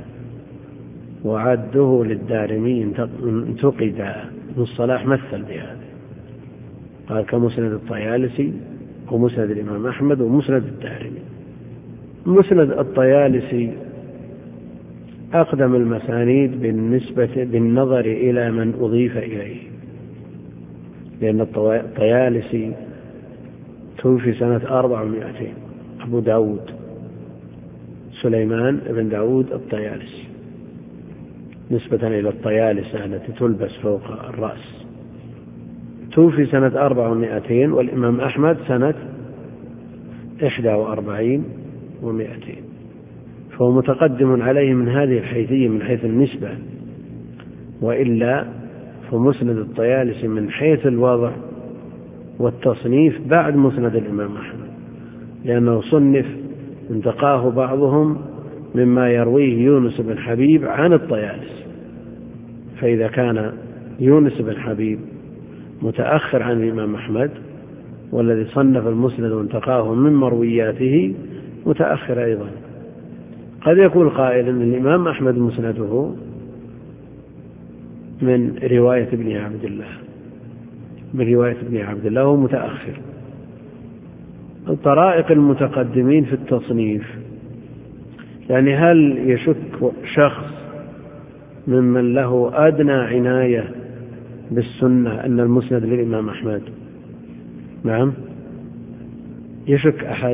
وعده للدارمي انتقد. ابن الصلاح مثل بهذا، قال كمسند الطيالسي ومسند الإمام أحمد ومسند الدارمي. مسند الطيالسي أقدم المسانيد بالنسبة بالنظر إلى من أضيف إليه، لأن الطيالسي توفي سنة أربع ومائتين، أبو داود سليمان بن داود الطيالسي، نسبة إلى الطيالسة التي تلبس فوق الرأس. توفي سنة أربع ومائتين، والإمام أحمد سنة إحدى وأربعين ومائتين، فهو متقدم عليه من هذه الحيثية من حيث النسبة. وإلا فمسند الطيالسي من حيث الوضع والتصنيف بعد مسند الإمام أحمد، لأنه صنف انتقاه بعضهم مما يرويه يونس بن حبيب عن الطيالسي. فإذا كان يونس بن حبيب متأخر عن الإمام أحمد، والذي صنف المسند وانتقاه من مروياته متأخر أيضا. قد يقول قائل أن الإمام أحمد مسنده من رواية ابن عبد الله من رواية ابن عبد الله هو متأخر. الطرائق المتقدمين في التصنيف، يعني هل يشك شخص ممن له أدنى عناية بالسنة أن المسند للإمام أحمد؟ نعم، يشك أحد،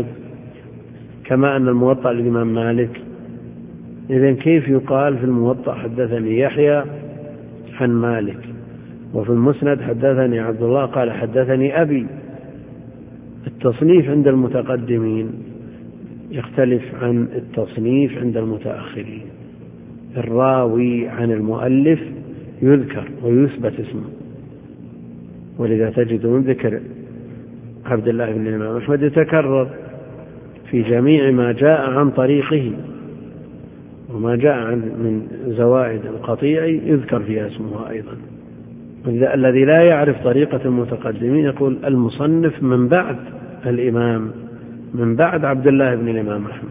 كما أن الموطأ للإمام مالك. إذن كيف يقال في الموطأ حدثني يحيى عن مالك، وفي المسند حدثني عبد الله قال حدثني أبي؟ التصنيف عند المتقدمين يختلف عن التصنيف عند المتأخرين. الراوي عن المؤلف يذكر ويثبت اسمه، ولذا تجد من ذكر عبد الله بن الإمام أحمد يتكرر في جميع ما جاء عن طريقه، وما جاء عن من زوائد القطيع يذكر فيها اسمه أيضا. الذي لا يعرف طريقة المتقدمين يقول المصنف من بعد الإمام، من بعد عبد الله بن الإمام أحمد،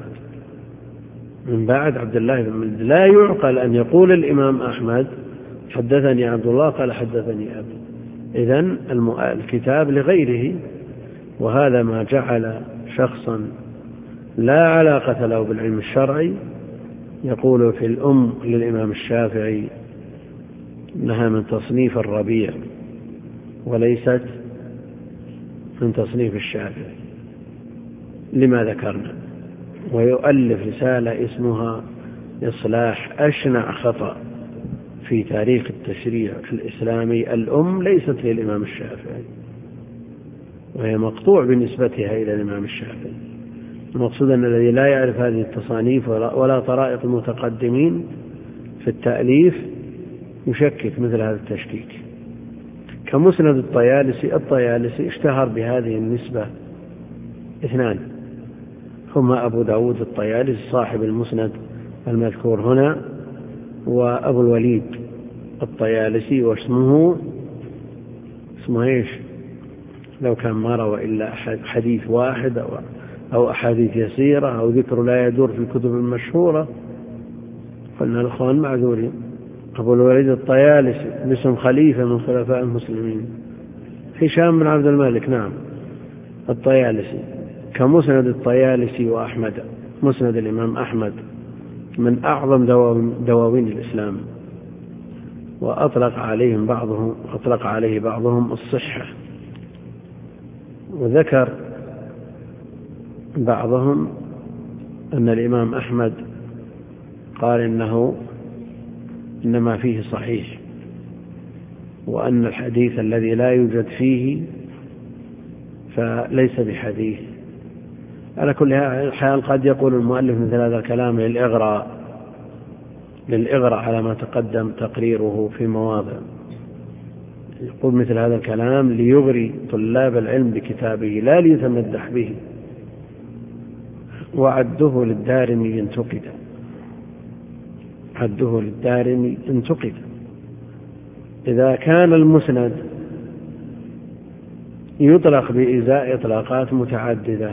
من بعد عبد الله بن. لا يعقل أن يقول الإمام أحمد حدثني عبد الله قال حدثني أبي. إذن الكتاب لغيره، وهذا ما جعل شخصا لا علاقة له بالعلم الشرعي يقول في الأم للإمام الشافعي إنها من تصنيف الربيع وليست من تصنيف الشافعي لما ذكرنا، ويؤلف رسالة اسمها إصلاح أشنع خطأ في تاريخ التشريع الإسلامي. الأم ليست للإمام الشافعي، وهي مقطوع بنسبتها إلى الإمام الشافعي. المقصود أن الذي لا يعرف هذه التصانيف ولا طرائق المتقدمين في التأليف يشكك مثل هذا التشكيك. كمسند الطيالسي، الطيالسي اشتهر بهذه النسبة اثنان، هما أبو داود الطيالسي صاحب المسند المذكور هنا، وأبو الوليد الطيالسي، واسمه اسمه ايش لو كان ما روى إلا حديث واحد أو, أو أحاديث يسيرة أو ذكر لا يدور في الكتب المشهورة، قلنا الأخوان معذورين. أبو الوليد الطيالسي باسم خليفة من خلفاء المسلمين، هشام بن عبد الملك، نعم الطيالسي. كمسند الطيالسي وأحمد، مسند الإمام أحمد من أعظم دواوين الإسلام، وأطلق عليهم بعضهم أطلق عليه بعضهم الصحة، وذكر بعضهم أن الإمام أحمد قال إنه إنما فيه صحيح، وأن الحديث الذي لا يوجد فيه فليس بحديث. على كل حال قد يقول المؤلف مثل هذا الكلام للإغراء للإغراء على ما تقدم تقريره في مواضع، يقول مثل هذا الكلام ليغري طلاب العلم بكتابه لا ليتمدح به. وعده للدارمي انتقد عده للدارمي انتقد إذا كان المسند يطلق بإزاء إطلاقات متعددة،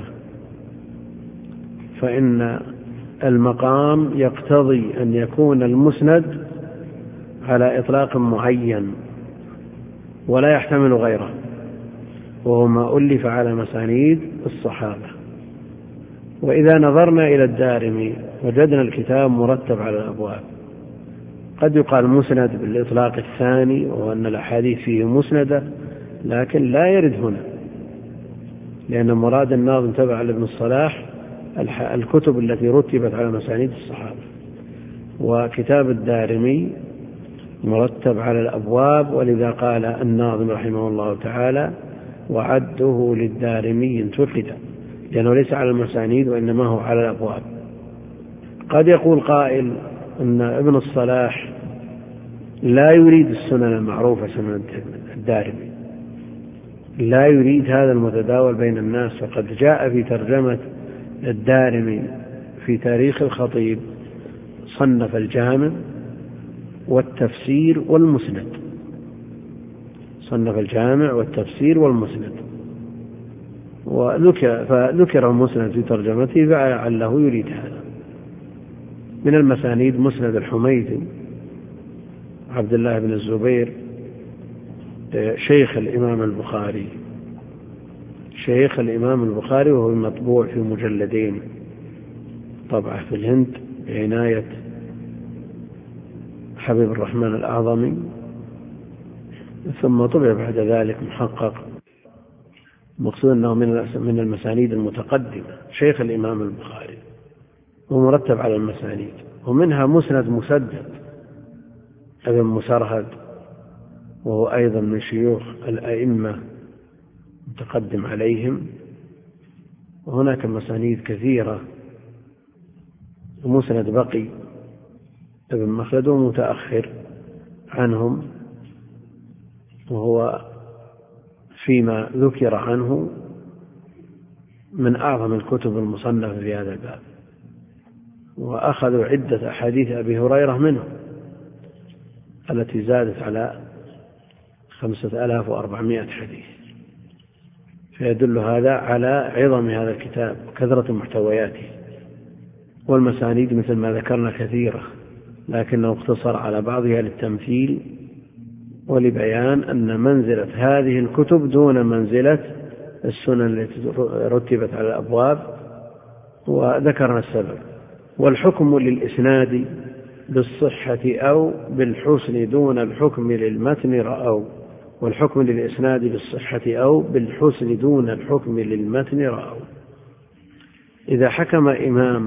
فإن المقام يقتضي أن يكون المسند على إطلاق معين ولا يحتمل غيره، وهو ما ألف على مسانيد الصحابة. وإذا نظرنا إلى الدارمي وجدنا الكتاب مرتب على الأبواب، قد يقال مسند بالإطلاق الثاني وأن الأحاديث فيه مسندة، لكن لا يرد هنا، لأن مراد الناظم تبع لابن الصلاح الكتب التي رتبت على مسانيد الصحابة، وكتاب الدارمي مرتب على الأبواب، ولذا قال الناظم رحمه الله تعالى وعده للدارمي انتقد، لأنه ليس على المسانيد وإنما هو على الأبواب. قد يقول قائل أن ابن الصلاح لا يريد السنن المعروفة سنن الدارمي، لا يريد هذا المتداول بين الناس. وقد جاء في ترجمة الدارمي في تاريخ الخطيب صنف الجامع والتفسير والمسند، صنف الجامع والتفسير والمسند، وذكر فذكر المسند في ترجمته فلعله يريد هذا. من المسانيد مسند الحميدي عبد الله بن الزبير شيخ الإمام البخاري، شيخ الإمام البخاري، وهو مطبوع في مجلدين، طبعه في الهند بعناية حبيب الرحمن الأعظمي، ثم طبع بعد ذلك محقق. مقصود أنه من المسانيد المتقدمة، شيخ الإمام البخاري، ومرتب على المسانيد. ومنها مسند مسدد ابن مسرهد، وهو أيضا من شيوخ الأئمة متقدم عليهم. وهناك مسانيد كثيرة. ومسند بقي ابن مخلد متأخر عنهم، وهو فيما ذكر عنه من أعظم الكتب المصنفة في هذا الباب، وأخذوا عدة أحاديث أبي هريرة منه التي زادت على خمسة آلاف وأربعمائة حديث، فيدل هذا على عظم هذا الكتاب وكثرة محتوياته. والمسانيد مثل ما ذكرنا كثيرة، لكنه اقتصر على بعضها للتمثيل ولبيان أن منزلة هذه الكتب دون منزلة السنن التي رتبت على الأبواب، وذكرنا السبب. والحكم للإسناد بالصحة أو بالحسن دون الحكم للمتن رأوا، والحكم للإسناد بالصحة أو بالحسن دون الحكم للمتن رأوا. إذا حكم إمام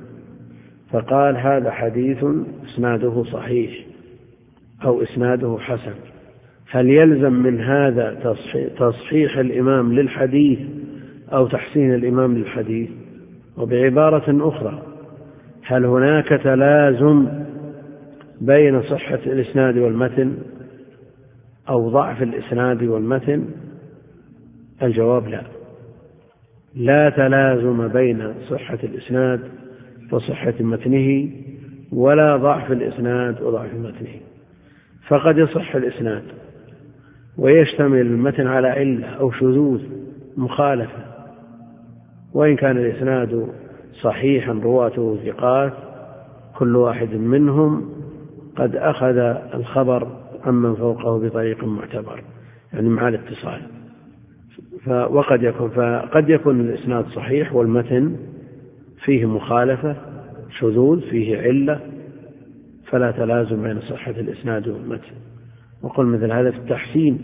فقال هذا حديث إسناده صحيح أو إسناده حسن، هل يلزم من هذا تصحيح الإمام للحديث أو تحسين الإمام للحديث؟ وبعبارة أخرى، هل هناك تلازم بين صحة الإسناد والمتن أو ضعف الإسناد والمتن؟ الجواب لا، لا تلازم بين صحة الإسناد وصحة متنه، ولا ضعف الإسناد وضعف متنه. فقد يصح الإسناد ويشتمل المتن على علة أو شذوذ مخالفة، وإن كان الإسناد صحيحا رواته ثقات كل واحد منهم قد أخذ الخبر عمن فوقه بطريق معتبر، يعني مع الاتصال. وقد يكون فقد يكون الإسناد صحيح والمتن فيه مخالفة شذوذ فيه علة، فلا تلازم بين صحة الإسناد والمتن. وقل مثل هذا في التحسين،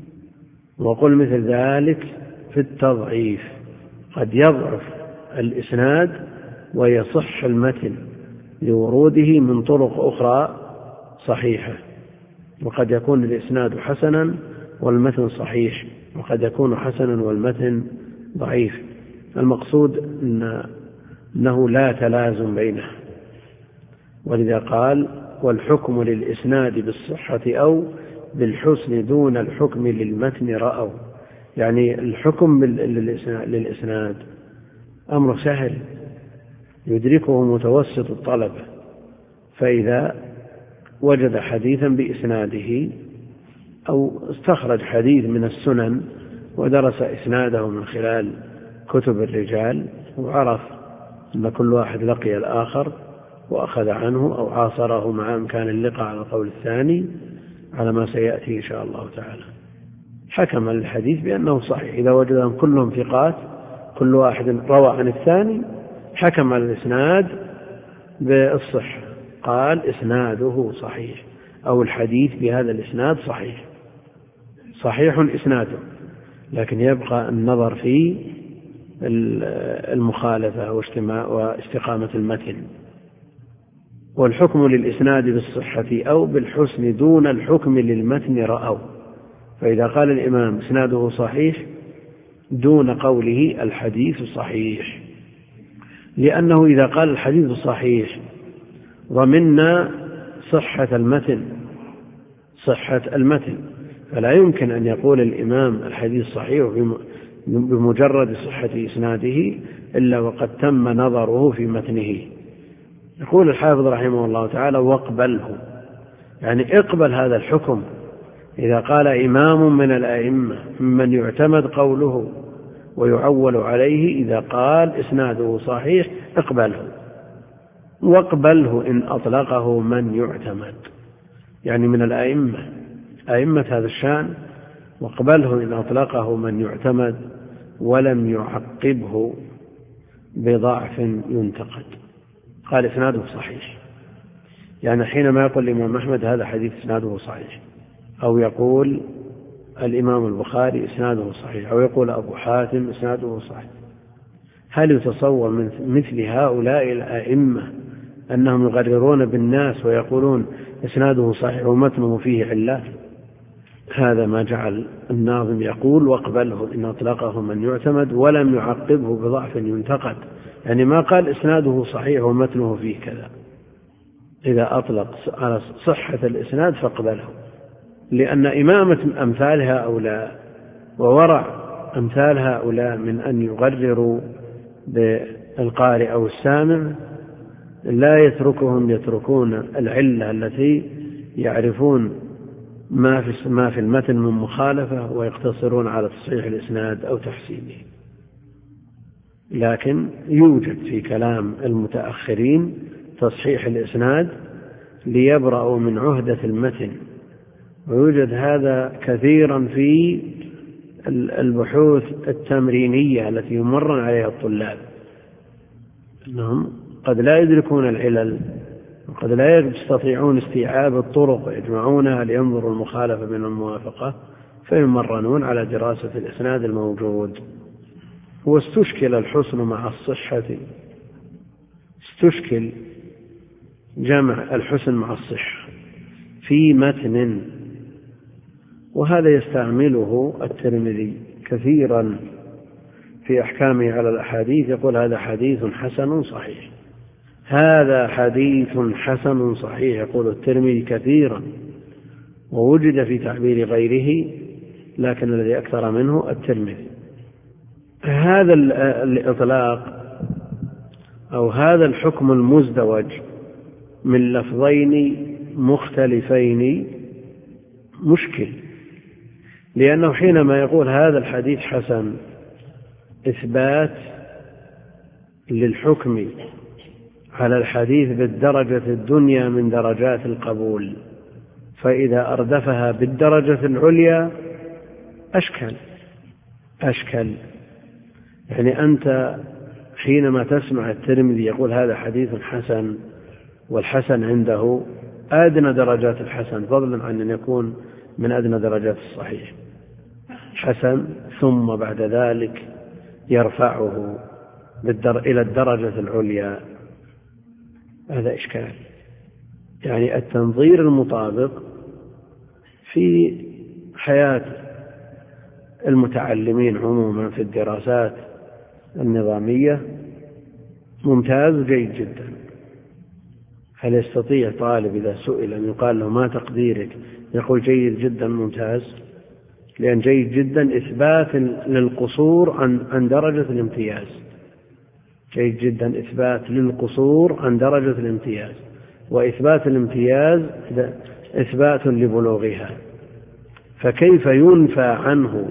وقل مثل ذلك في التضعيف. قد يضعف الإسناد ويصح المتن لوروده من طرق أخرى صحيحة، وقد يكون الإسناد حسنا والمتن صحيح، وقد يكون حسنا والمتن ضعيف. المقصود إن أنه لا تلازم بينه، ولذا قال والحكم للإسناد بالصحة أو بالحسن دون الحكم للمتن رأوا. يعني الحكم للإسناد أمر سهل يدركه متوسط الطلبة، فإذا وجد حديثا بإسناده أو استخرج حديث من السنن ودرس إسناده من خلال كتب الرجال وعرف أن كل واحد لقي الآخر وأخذ عنه أو عاصره مع إمكان اللقاء على القول الثاني على ما سيأتي إن شاء الله تعالى، حكم الحديث بأنه صحيح. إذا وجدهم كلهم ثقات كل واحد روى عن الثاني حكم على الإسناد بالصحة، قال إسناده صحيح أو الحديث بهذا الإسناد صحيح، صحيح إسناده، لكن يبقى النظر في المخالفة واستقامة المتن. والحكم للإسناد بالصحة أو بالحسن دون الحكم للمتن رأوا. فإذا قال الإمام إسناده صحيح دون قوله الحديث صحيح، لأنه إذا قال الحديث صحيح ضمننا صحة المتن صحة المتن، فلا يمكن أن يقول الإمام الحديث صحيح بمجرد صحة إسناده إلا وقد تم نظره في متنه. يقول الحافظ رحمه الله تعالى: واقبله، يعني اقبل هذا الحكم. إذا قال إمام من الأئمة ممن يعتمد قوله ويعول عليه، إذا قال إسناده صحيح اقبله، واقبله إن أطلقه من يعتمد، يعني من الأئمة، أئمة هذا الشأن، واقبله إن أطلقه من يعتمد ولم يعقبه بضعف ينتقد. قال إسناده صحيح، يعني حينما يقول الإمام أحمد هذا حديث إسناده صحيح، أو يقول الإمام البخاري إسناده صحيح، أو يقول أبو حاتم إسناده صحيح، هل يتصور من مثل هؤلاء الأئمة أنهم يغررون بالناس ويقولون إسناده صحيح ومتنه فيه علات؟ هذا ما جعل الناظم يقول: واقبله إن أطلقه من يعتمد ولم يعقبه بضعف ينتقد، يعني ما قال إسناده صحيح ومتنه فيه كذا. إذا أطلق على صحة الإسناد فاقبله، لأن إمامة أمثال هؤلاء وورع أمثال هؤلاء من أن يغرروا بالقارئ أو السامع لا يتركهم يتركون العلة التي يعرفون ما في ما في المتن من مخالفة ويقتصرون على تصحيح الإسناد أو تحسينه. لكن يوجد في كلام المتأخرين تصحيح الإسناد ليبرأوا من عهدة المتن، ويوجد هذا كثيرا في البحوث التمرينية التي يمرن عليها الطلاب، أنهم قد لا يدركون العلل وقد لا يستطيعون استيعاب الطرق ويجمعونها لينظروا المخالفة من الموافقة، فيمرنون على دراسة الإسناد الموجود. واستشكل الحسن مع الصحة، استشكل جمع الحسن مع الصحة في متن، وهذا يستعمله الترمذي كثيرا في أحكامه على الأحاديث، يقول: هذا حديث حسن صحيح، هذا حديث حسن صحيح، يقول الترمذي كثيرا، ووجد في تعبير غيره لكن الذي أكثر منه الترمذي. هذا الإطلاق أو هذا الحكم المزدوج من لفظين مختلفين مشكل، لأنه حينما يقول هذا الحديث حسن إثبات للحكم على الحديث بالدرجة الدنيا من درجات القبول، فإذا أردفها بالدرجة العليا أشكل أشكل يعني أنت حينما تسمع الترمذي يقول هذا حديث حسن، والحسن عنده أدنى درجات الحسن فضلا عن أن يكون من أدنى درجات الصحيح حسن، ثم بعد ذلك يرفعه إلى الدرجة العليا، هذا إشكال. يعني التنظير المطابق في حياة المتعلمين عموما في الدراسات النظامية ممتاز جيد جدا. هل يستطيع طالب إذا سئل أن يقال له ما تقديرك يقول جيد جدا ممتاز؟ لأن جيد جدا إثبات للقصور عن عن درجة الامتياز، جيد جدا إثبات للقصور عن درجة الامتياز، وإثبات الامتياز إثبات لبلوغها، فكيف ينفى عنه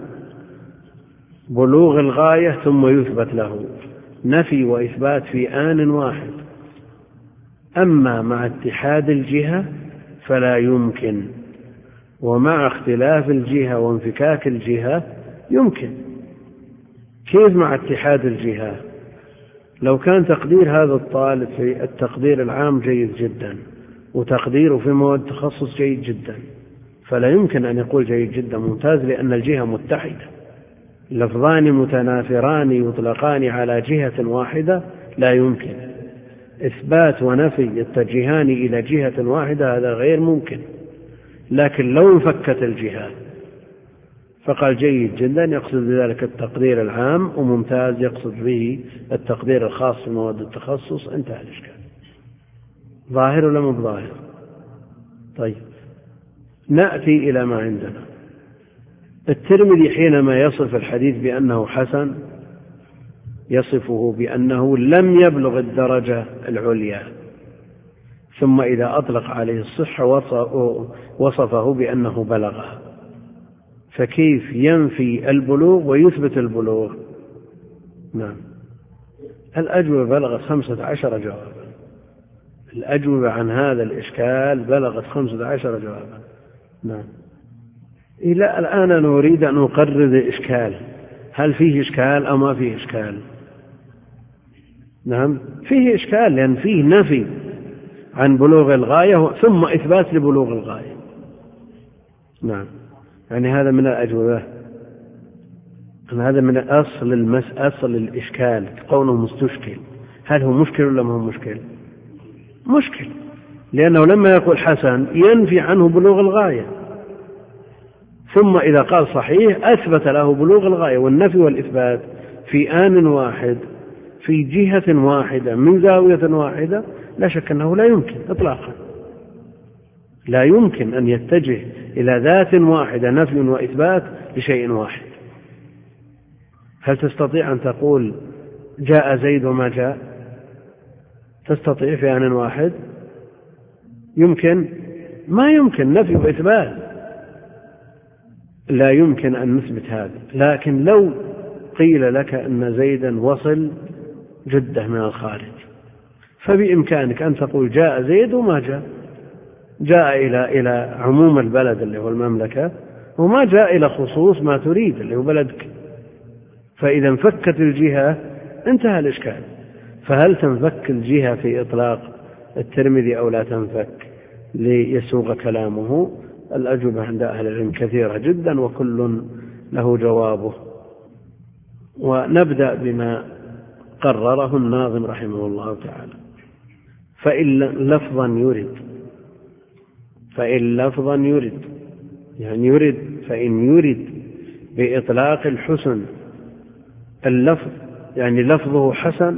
بلوغ الغاية ثم يثبت له؟ نفي وإثبات في آن واحد. أما مع اتحاد الجهة فلا يمكن، ومع اختلاف الجهة وانفكاك الجهة يمكن. كيف مع اتحاد الجهة؟ لو كان تقدير هذا الطالب في التقدير العام جيد جدا وتقديره في مواد تخصص جيد جدا، فلا يمكن أن يقول جيد جدا ممتاز، لأن الجهة متحدة، لفظان متنافران يطلقان على جهة واحدة لا يمكن. إثبات ونفي يتجهان إلى جهة واحدة هذا غير ممكن. لكن لو انفكت الجهات فقال جيد جدا يقصد بذلك التقدير العام، وممتاز يقصد به التقدير الخاص في مواد التخصص، انتهى الإشكال. ظاهر ولا مو ظاهر؟ طيب، نأتي إلى ما عندنا. الترمذي حينما يصف الحديث بأنه حسن يصفه بأنه لم يبلغ الدرجة العليا، ثم إذا أطلق عليه الصحة وصفه بأنه بلغها، فكيف ينفي البلوغ ويثبت البلوغ؟ نعم، الأجوبة بلغت خمسة عشر جوابا، الأجوبة عن هذا الإشكال بلغت خمسة عشر جوابا. نعم. إلى الآن نريد أن نقرر الإشكال، هل فيه إشكال أو ما فيه إشكال؟ نعم فيه إشكال، لأن فيه نفي عن بلوغ الغاية ثم إثبات لبلوغ الغاية. نعم، يعني هذا من الأجوبة، هذا من أصل المس أصل الإشكال، قوله مستشكل، هل هو مشكل ولا ما هو مشكل؟ مشكل، لأنه لما يقول حسن ينفي عنه بلوغ الغاية، ثم إذا قال صحيح أثبت له بلوغ الغاية. والنفي والإثبات في آن واحد في جهة واحدة من زاوية واحدة لا شك أنه لا يمكن إطلاقا، لا يمكن أن يتجه إلى ذات واحدة نفي وإثبات لشيء واحد. هل تستطيع أن تقول جاء زيد وما جاء؟ تستطيع في آن واحد؟ يمكن؟ ما يمكن، نفي وإثبات لا يمكن أن نثبت هذا. لكن لو قيل لك أن زيدا وصل جدة من الخارج، فبإمكانك أن تقول جاء زيد وما جاء، جاء إلى إلى عموم البلد اللي هو المملكة، وما جاء إلى خصوص ما تريد اللي هو بلدك. فإذا انفكت الجهة انتهى الإشكال. فهل تنفك الجهة في إطلاق الترمذي أو لا تنفك ليسوغ كلامه؟ الأجوبة عند أهل العلم كثيرة جدا وكل له جوابه. ونبدأ بما قرره الناظم رحمه الله تعالى. فإن لفظا يرد فإن لفظا يرد يعني يرد فإن يرد بإطلاق الحسن اللفظ، يعني لفظه حسن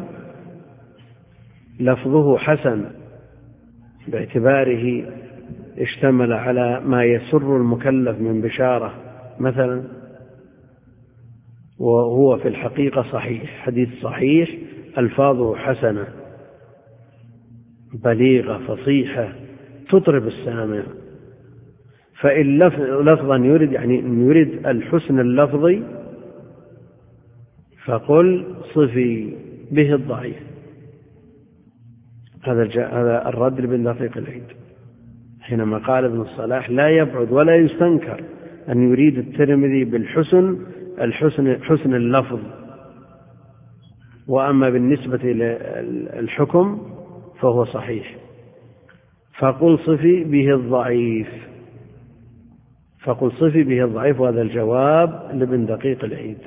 لفظه حسن باعتباره اشتمل على ما يسر المكلف من بشارة مثلا، وهو في الحقيقة صحيح، حديث صحيح ألفاظه حسنة بليغة فصيحة تطرب السامع. فإن لفظا يرد يعني يرد الحسن اللفظي فقل صفي به الضعيف. هذا هذا الرد لابن دقيق العيد حينما قال ابن الصلاح لا يبعد ولا يستنكر أن يريد الترمذي بالحسن الحسن حسن اللفظ، وأما بالنسبة للحكم فهو صحيح. فقل صفي به الضعيف فقل صفي به الضعيف وهذا الجواب لابن دقيق العيد.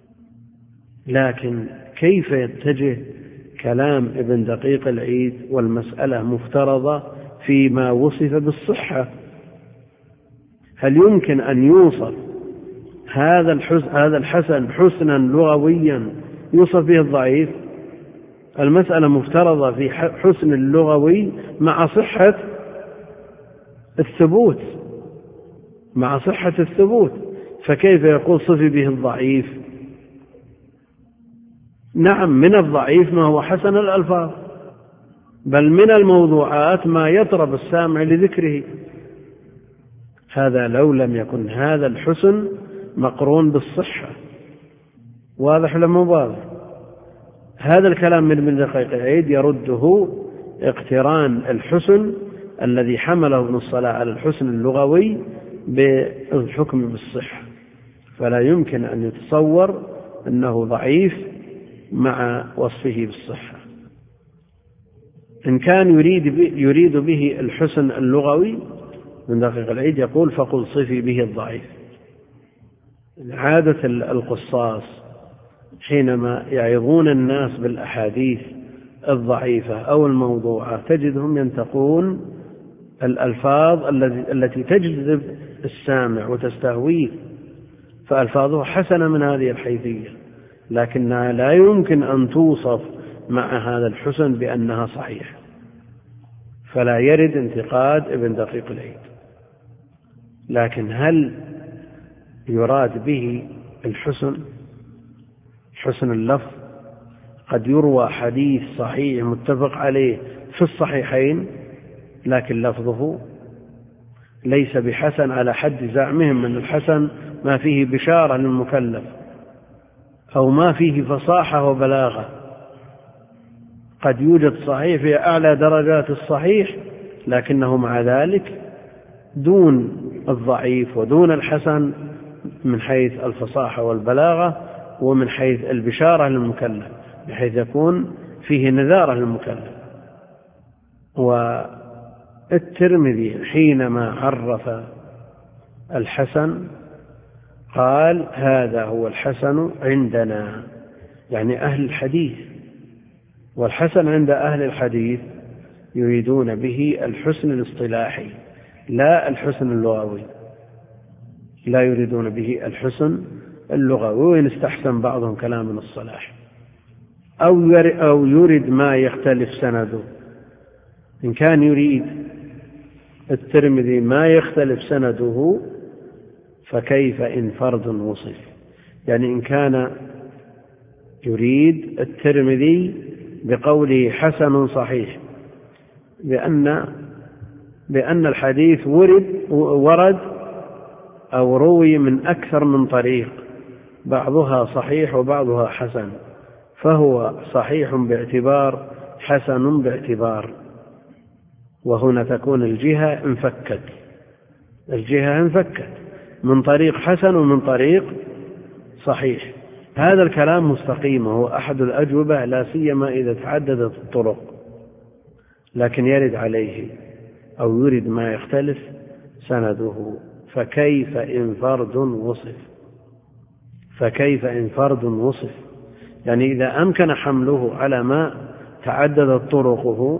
لكن كيف يتجه كلام ابن دقيق العيد والمسألة مفترضة فيما وصف بالصحة؟ هل يمكن أن يوصف هذا الحسن هذا الحسن حسنا لغويا يوصف به الضعيف؟ المسألة مفترضة في حسن اللغوي مع صحة الثبوت مع صحة الثبوت فكيف يقول صفي به الضعيف؟ نعم، من الضعيف ما هو حسن الألفاظ، بل من الموضوعات ما يطرب السامع لذكره. هذا لو لم يكن هذا الحسن مقرون بالصحة. واضح ولا مو واضح؟ هذا الكلام من ابن دقيق العيد يرده اقتران الحسن الذي حمله ابن الصلاح على الحسن اللغوي بالحكم بالصحة، فلا يمكن أن يتصور أنه ضعيف مع وصفه بالصحة. إن كان يريد يريد به الحسن اللغوي من دقيق العيد يقول فقل صفي به الضعيف. عادة القصاص حينما يعظون الناس بالأحاديث الضعيفة أو الموضوعة تجدهم ينتقون الألفاظ التي تجذب السامع وتستهويه، فألفاظه حسنة من هذه الحيثية، لكنها لا يمكن أن توصف مع هذا الحسن بأنها صحيحة، فلا يرد انتقاد ابن دقيق العيد. لكن هل يراد به الحسن حسن اللفظ؟ قد يروى حديث صحيح متفق عليه في الصحيحين لكن لفظه ليس بحسن على حد زعمهم من الحسن ما فيه بشارة للمكلف أو ما فيه فصاحة وبلاغة. قد يوجد صحيح في أعلى درجات الصحيح لكنه مع ذلك دون الضعيف ودون الحسن من حيث الفصاحة والبلاغة ومن حيث البشارة للمكلف، بحيث يكون فيه نذارة للمكلف. والترمذي حينما عرف الحسن قال هذا هو الحسن عندنا، يعني أهل الحديث. والحسن عند أهل الحديث يريدون به الحسن الاصطلاحي لا الحسن اللغوي، لا يريدون به الحسن اللغوي، وإن استحسن بعضهم كلام من الصلاح أو يريد ما يختلف سنده. إن كان يريد الترمذي ما يختلف سنده فكيف إن فرد وصف؟ يعني إن كان يريد الترمذي بقوله حسن صحيح بأن بأن الحديث ورد ورد أو روي من أكثر من طريق بعضها صحيح وبعضها حسن، فهو صحيح باعتبار حسن باعتبار، وهنا تكون الجهة انفكت الجهة انفكت من طريق حسن ومن طريق صحيح. هذا الكلام مستقيم وهو أحد الأجوبة لا سيما إذا تعددت الطرق، لكن يرد عليه أو يرد ما يختلف سنده. فكيف إن فرد وصف فكيف إن فرد وصف يعني إذا أمكن حمله على ما تعددت طرقه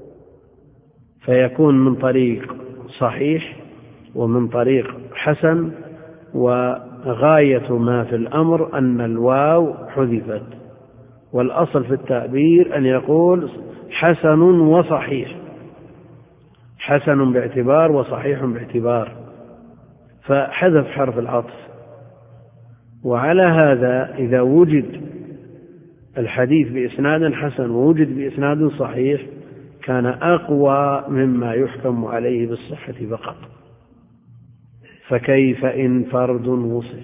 فيكون من طريق صحيح ومن طريق حسن، وغاية ما في الأمر أن الواو حذفت، والأصل في التعبير أن يقول حسن وصحيح، حسن باعتبار وصحيح باعتبار، فحذف حرف العطف. وعلى هذا إذا وجد الحديث بإسناد حسن ووجد بإسناد صحيح كان أقوى مما يحكم عليه بالصحة فقط. فكيف إن فرد وصف؟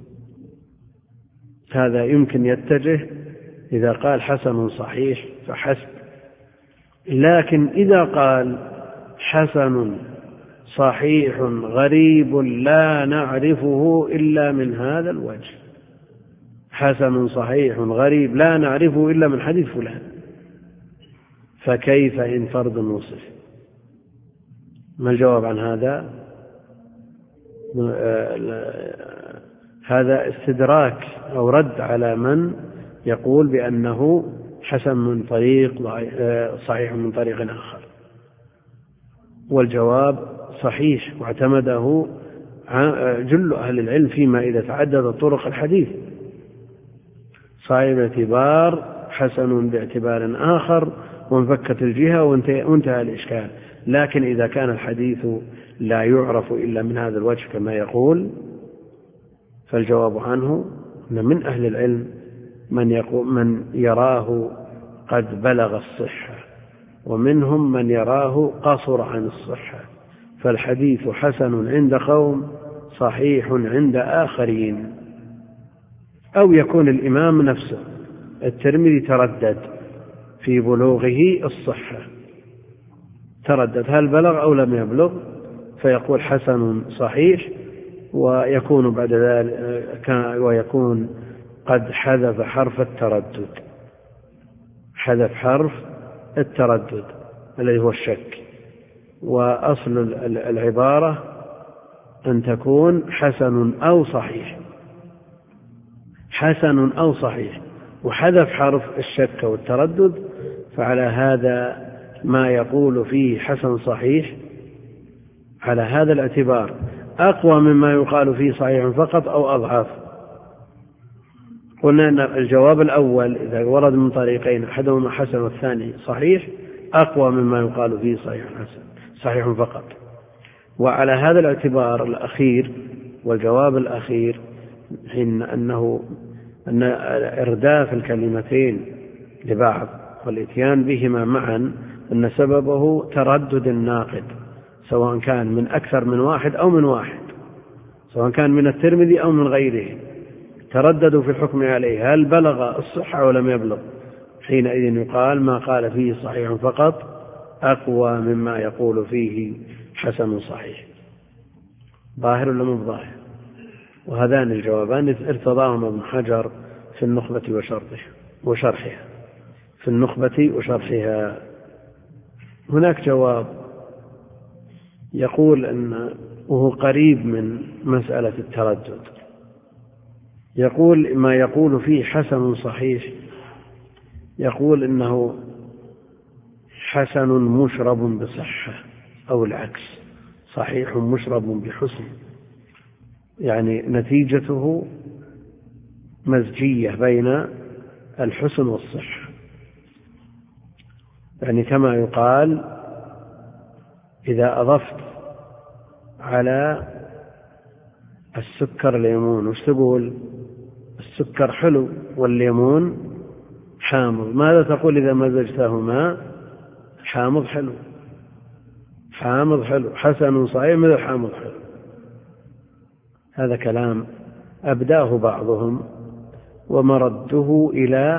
هذا يمكن يتجه إذا قال حسن صحيح فحسب، لكن إذا قال حسن صحيح غريب لا نعرفه إلا من هذا الوجه، حسن صحيح غريب لا نعرفه إلا من حديث فلان، فكيف إن فرد وصف؟ ما الجواب عن هذا؟ هذا استدراك أو رد على من يقول بأنه حسن من طريق صحيح من طريق آخر. والجواب صحيح واعتمده جل أهل العلم فيما إذا تعدد طرق الحديث، صحيح باعتبار حسن باعتبار آخر، وانفكت الجهة وانتهى الإشكال. لكن إذا كان الحديث لا يعرف إلا من هذا الوجه كما يقول فالجواب عنه أن من أهل العلم من, يقول من يراه قد بلغ الصحة، ومنهم من يراه قصر عن الصحة، فالحديث حسن عند قوم صحيح عند آخرين. أو يكون الإمام نفسه الترمذي تردد في بلوغه الصحة، تردد هل بلغ أو لم يبلغ، فيقول حسن صحيح، ويكون بعد ذلك ويكون قد حذف حرف التردد، حذف حرف التردد الذي هو الشك. وأصل العبارة أن تكون حسن أو صحيح، حسن أو صحيح، وحذف حرف الشك والتردد، فعلى هذا ما يقول فيه حسن صحيح على هذا الاعتبار أقوى مما يقال فيه صحيح فقط أو أضعف. قلنا أن الجواب الأول إذا ورد من طريقين أحدهما حسن والثاني صحيح أقوى مما يقال فيه صحيح حسن صحيح فقط. وعلى هذا الاعتبار الأخير والجواب الأخير حين أنه أن إرداف الكلمتين لبعض والإتيان بهما معا أن سببه تردد الناقد، سواء كان من أكثر من واحد أو من واحد، سواء كان من الترمذي أو من غيره، ترددوا في الحكم عليه هل بلغ الصحة أو لم يبلغ. حينئذ يقال ما قال فيه صحيح فقط أقوى مما يقول فيه حسن صحيح. ظاهر ولا مو ظاهر؟ وهذان الجوابان ارتضاهما ابن حجر في النخبة وشرحها في النخبة وشرحها. هناك جواب يقول أن وهو قريب من مسألة التردد، يقول ما يقول فيه حسن صحيح يقول إنه حسن مشرب بصحة أو العكس، صحيح مشرب بحسن، يعني نتيجته مزجية بين الحسن والصحة. يعني كما يقال إذا أضفت على السكر ليمون وش تقول؟ السكر حلو والليمون حامض، ماذا تقول إذا مزجتهما؟ حامض حلو، حامض حلو، حسن صحيح مثل حامض حلو. هذا كلام أبداه بعضهم ومرده إلى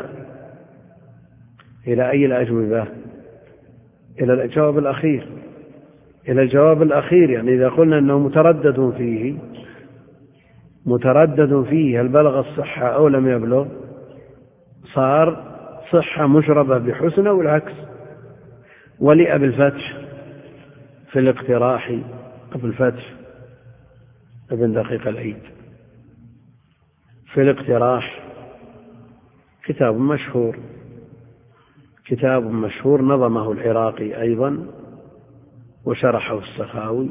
إلى أي الأجوبة؟ إلى الجواب الأخير، إلى الجواب الأخير. يعني إذا قلنا أنه متردد فيه متردد فيه هل بلغ الصحة أو لم يبلغ، صار صحة مشربة بحسن أو العكس. ولأبي الفتح في الاقتراح، أبو الفتح ابن دقيق العيد في الاقتراح كتاب مشهور كتاب مشهور نظمه العراقي أيضا وشرحه السخاوي،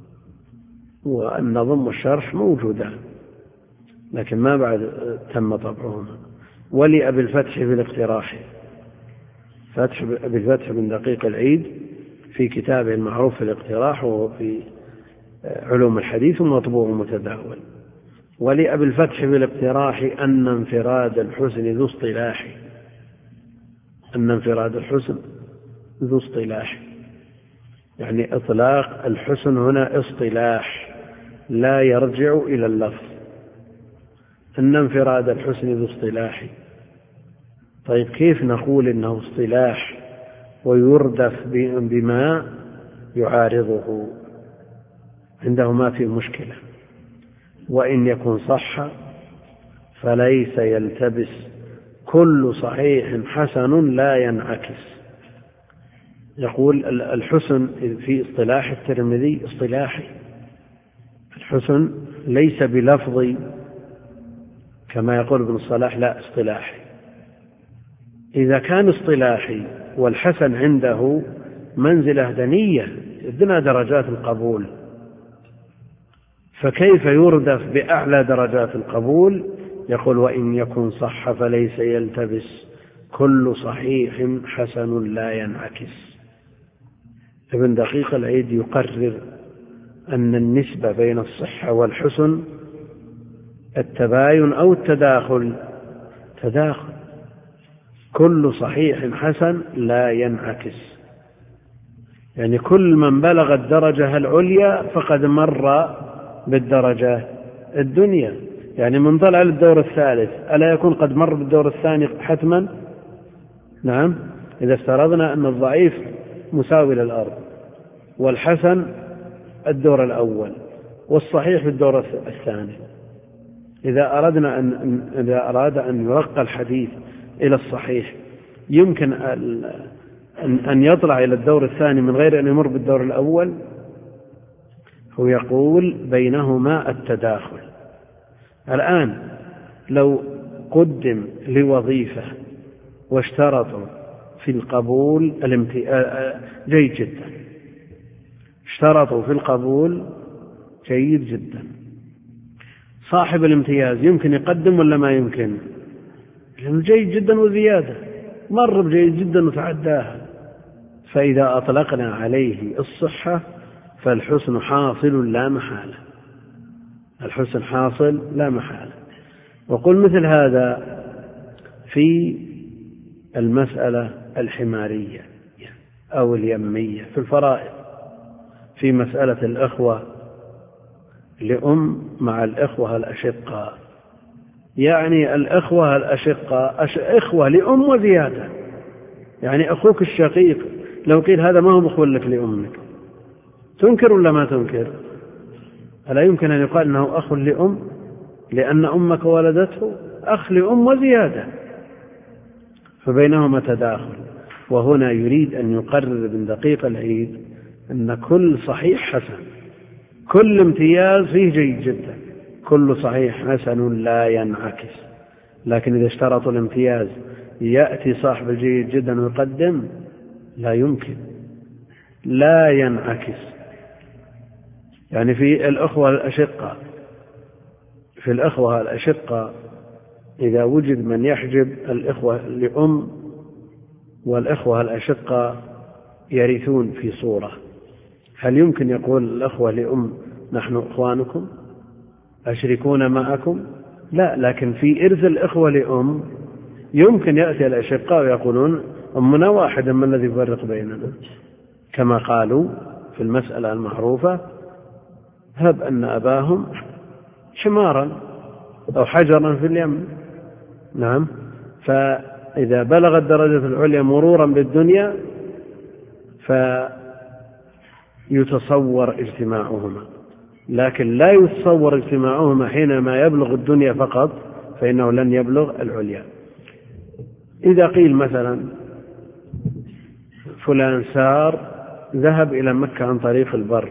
والنظم والشرح موجودان لكن ما بعد تم طبعهما. ولأبي الفتح في الاقتراح، فتح أبي الفتح بن دقيق العيد في كتابه المعروف في الاقتراح وهو في علوم الحديث ومطبوع متداول. ولأبي الفتح في الاقتراح أن انفراد الحسن ذو اصطلاح، أن انفراد الحسن ذو اصطلاح، يعني إطلاق الحسن هنا اصطلاح لا يرجع إلى اللفظ. أن انفراد الحسن ذو اصطلاح، طيب كيف نقول إنه اصطلاح ويردف بما يعارضه؟ عنده ما في مشكلة. وإن يكن صح فليس يلتبس كل صحيح حسن لا ينعكس. يقول الحسن في اصطلاح الترمذي اصطلاحي، الحسن ليس بلفظي كما يقول ابن الصلاح، لا اصطلاحي. إذا كان اصطلاحي والحسن عنده منزلة دنية دنا درجات القبول، فكيف يردف بأعلى درجات القبول؟ يقول وإن يكن صح فليس يلتبس كل صحيح حسن لا ينعكس. ابن دقيق العيد يقرر أن النسبة بين الصحة والحسن التباين أو التداخل، تداخل، كل صحيح حسن لا ينعكس، يعني كل من بلغ الدرجة العليا فقد مر بالدرجة الدنيا. يعني من طلع للدور الثالث ألا يكون قد مر بالدور الثاني حتما؟ نعم، إذا افترضنا أن الضعيف مساوي للأرض والحسن الدور الأول والصحيح في الدور الثاني، إذا أردنا أن إذا أراد أن يرقى الحديث إلى الصحيح يمكن أن يطلع إلى الدور الثاني من غير أن يمر بالدور الأول. هو يقول بينهما التداخل. الآن لو قدم لوظيفة واشترطوا في القبول الامتياز جيد جدا، اشترطوا في القبول جيد جدا، صاحب الامتياز يمكن يقدم ولا ما يمكن؟ جيد جدا وزيادة، مر بجيد جدا وتعداها. فإذا أطلقنا عليه الصحة فالحسن حاصل لا محالة، الحسن حاصل لا محالة. وقل مثل هذا في المسألة الحمارية أو اليمية في الفرائض، في مسألة الأخوة لأم مع الأخوة الأشقاء، يعني الأخوة الأشقاء أش... إخوة لأم وزيادة، يعني أخوك الشقيق لو قيل هذا ما هو أخو لك لأمك تنكر ولا ما تنكر؟ ألا يمكن أن يقال أنه أخ لأم لأن أمك ولدته؟ أخ لأم وزيادة، فبينهما تداخل. وهنا يريد أن يقرر من دقيق العيد أن كل صحيح حسن، كل امتياز فيه جيد جدا، كل صحيح حسن لا ينعكس. لكن إذا اشترطوا الامتياز يأتي صاحب الجيد جدا ويقدم، لا يمكن، لا ينعكس. يعني في الأخوة الأشقة في الأخوة الأشقة إذا وجد من يحجب الإخوة لأم والإخوة الأشقة يرثون في صورة، هل يمكن يقول الأخوة لأم نحن إخوانكم أشركون معكم؟ لا. لكن في إرث الإخوة لأم يمكن يأتي الأشقاء ويقولون أمنا واحدة، ما الذي يفرق بيننا؟ كما قالوا في المسألة المعروفة هب أن أباهم حمارا أو حجرا في اليم. نعم. فإذا بلغت درجة العليا مرورا بالدنيا فيتصور اجتماعهما، لكن لا يتصور اجتماعهما حينما يبلغ الدنيا فقط، فإنه لن يبلغ العليا. إذا قيل مثلا فلان سار ذهب إلى مكة عن طريق البر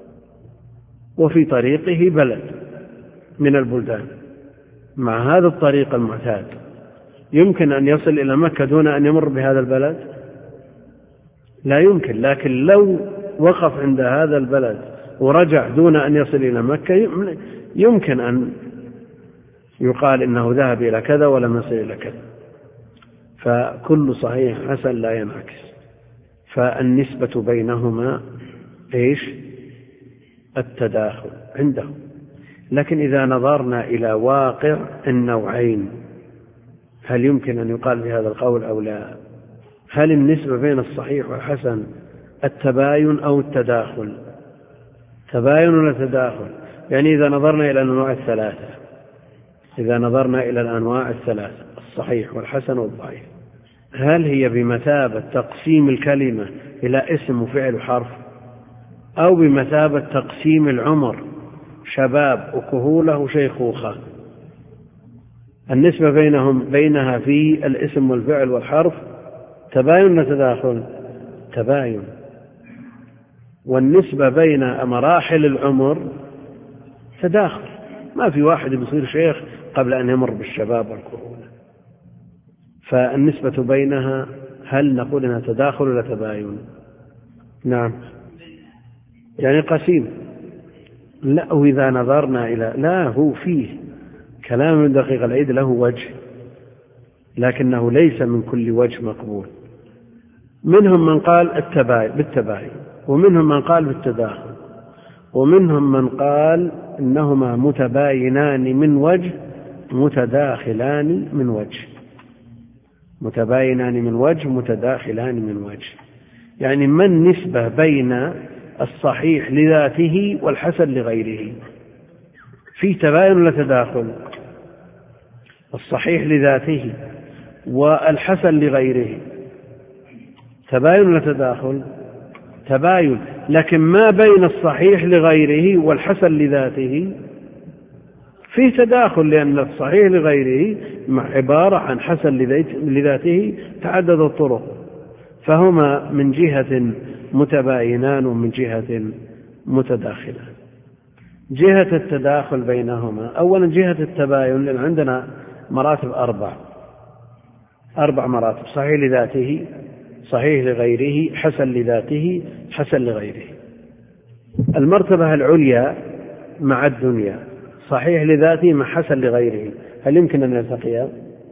وفي طريقه بلد من البلدان، مع هذا الطريق المعتاد يمكن أن يصل إلى مكة دون أن يمر بهذا البلد؟ لا يمكن. لكن لو وقف عند هذا البلد ورجع دون أن يصل إلى مكة يمكن أن يقال إنه ذهب إلى كذا ولم يصل إلى كذا. فكل صحيح حسن لا ينعكس. فالنسبة بينهما إيش؟ التداخل عندهم. لكن إذا نظرنا إلى واقع النوعين هل يمكن أن يقال بهذا القول أو لا؟ هل النسبة بين الصحيح والحسن التباين أو التداخل؟ تباين ولا تداخل؟ يعني إذا نظرنا إلى الأنواع الثلاثة إذا نظرنا إلى الأنواع الثلاثة الصحيح والحسن والضعيف، هل هي بمثابة تقسيم الكلمة إلى اسم وفعل وحرف، أو بمثابة تقسيم العمر شباب وكهولة وشيخوخة؟ النسبة بينهم بينها في الاسم والفعل والحرف تباين وتداخل؟ تباين. والنسبة بين مراحل العمر تداخل، ما في واحد يصير شيخ قبل أن يمر بالشباب والكهولة. فالنسبة بينها هل نقول أنها تداخل ولا تباين؟ نعم، يعني قسيم. لا، وإذا نظرنا إلى لا هو فيه كلام من دقيق العيد له وجه، لكنه ليس من كل وجه مقبول. منهم من قال التباين بالتباين، ومنهم من قال بالتداخل، ومنهم من قال إنهما متباينان من وجه متداخلان من وجه متباينان من وجه متداخلان من وجه. يعني ما النسبة بين الصحيح لذاته والحسن لغيره؟ في تباين ولا تداخل؟ الصحيح لذاته والحسن لغيره تباين ولا تداخل؟ تباين. لكن ما بين الصحيح لغيره والحسن لذاته فيه تداخل، لأن الصحيح لغيره عبارة عن حسن لذاته تعدد الطرق، فهما من جهة متباينان ومن جهة متداخلان. جهة التداخل بينهما، أولا جهة التباين، لأن عندنا مراتب أربع أربع مراتب: صحيح لذاته، صحيح لغيره، حسن لذاته، حسن لغيره. المرتبة العليا مع الدنيا صحيح لذاته مع حسن لغيره، هل يمكن أن يلتقيا؟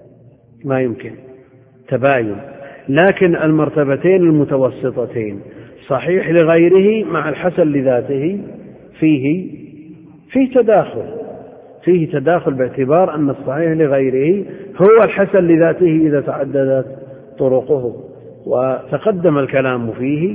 ما يمكن، تباين. لكن المرتبتين المتوسطتين صحيح لغيره مع الحسن لذاته فيه فيه تداخل فيه تداخل باعتبار أن الصحيح لغيره هو الحسن لذاته إذا تعددت طرقه، وتقدم الكلام فيه.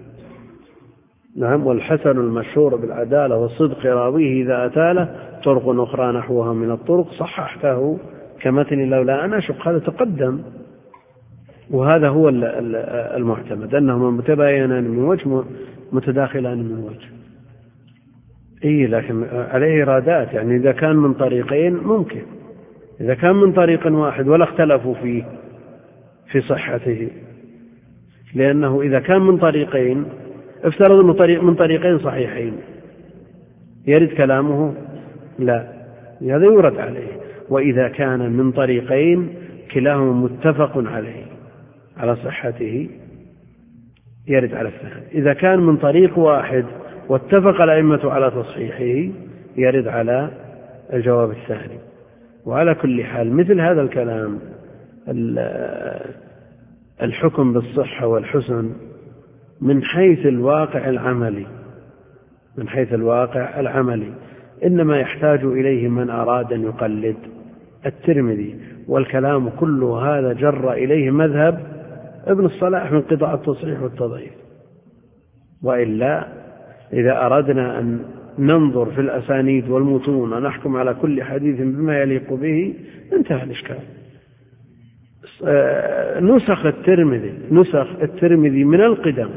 نعم. والحسن المشهور بالعدالة والصدق راويه إذا أتى له طرق أخرى نحوها من الطرق صححته كمتن لولا أن أشق، هذا تقدم، وهذا هو المعتمد أنهما متباينان من وجه متداخلان من وجه. إيه لكن عليه إرادات، يعني إذا كان من طريقين ممكن، إذا كان من طريق واحد ولا اختلفوا فيه في صحته، لأنه إذا كان من طريقين افترض أنه طريق من طريقين صحيحين يرد كلامه؟ لا، هذا يورد عليه. وإذا كان من طريقين كلاهما متفق عليه على صحته يرد على الثاني. إذا كان من طريق واحد واتفق الأئمة على تصحيحه يرد على الجواب الثاني. وعلى كل حال مثل هذا الكلام الحكم بالصحة والحسن من حيث الواقع العملي من حيث الواقع العملي إنما يحتاج إليه من أراد أن يقلد الترمذي، والكلام كله هذا جر إليه مذهب ابن الصلاح من قطاع التصحيح والتضعيف. وإلا إذا أردنا أن ننظر في الأسانيد والمتون ونحكم على كل حديث بما يليق به انتهى الإشكال. نسخ الترمذي نسخ الترمذي من القدم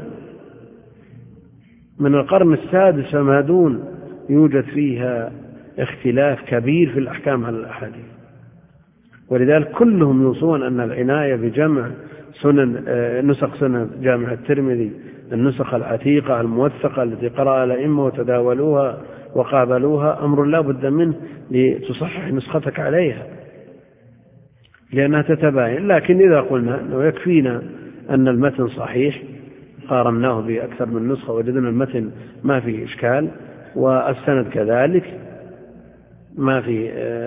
من القرن السادس فما دون يوجد فيها اختلاف كبير في الأحكام على الأحاديث، ولذلك كلهم يوصون أن العناية بجمع سنن نسخ سنن جامع الترمذي النسخ العتيقة الموثقة التي قرأ الأئمة وتداولوها وقابلوها أمر لا بد منه لتصحح نسختك عليها لأنها تتباين. لكن إذا قلنا أنه يكفينا أن المتن صحيح قارناه بأكثر من نسخة وجدنا المتن ما فيه إشكال والسند كذلك ما فيه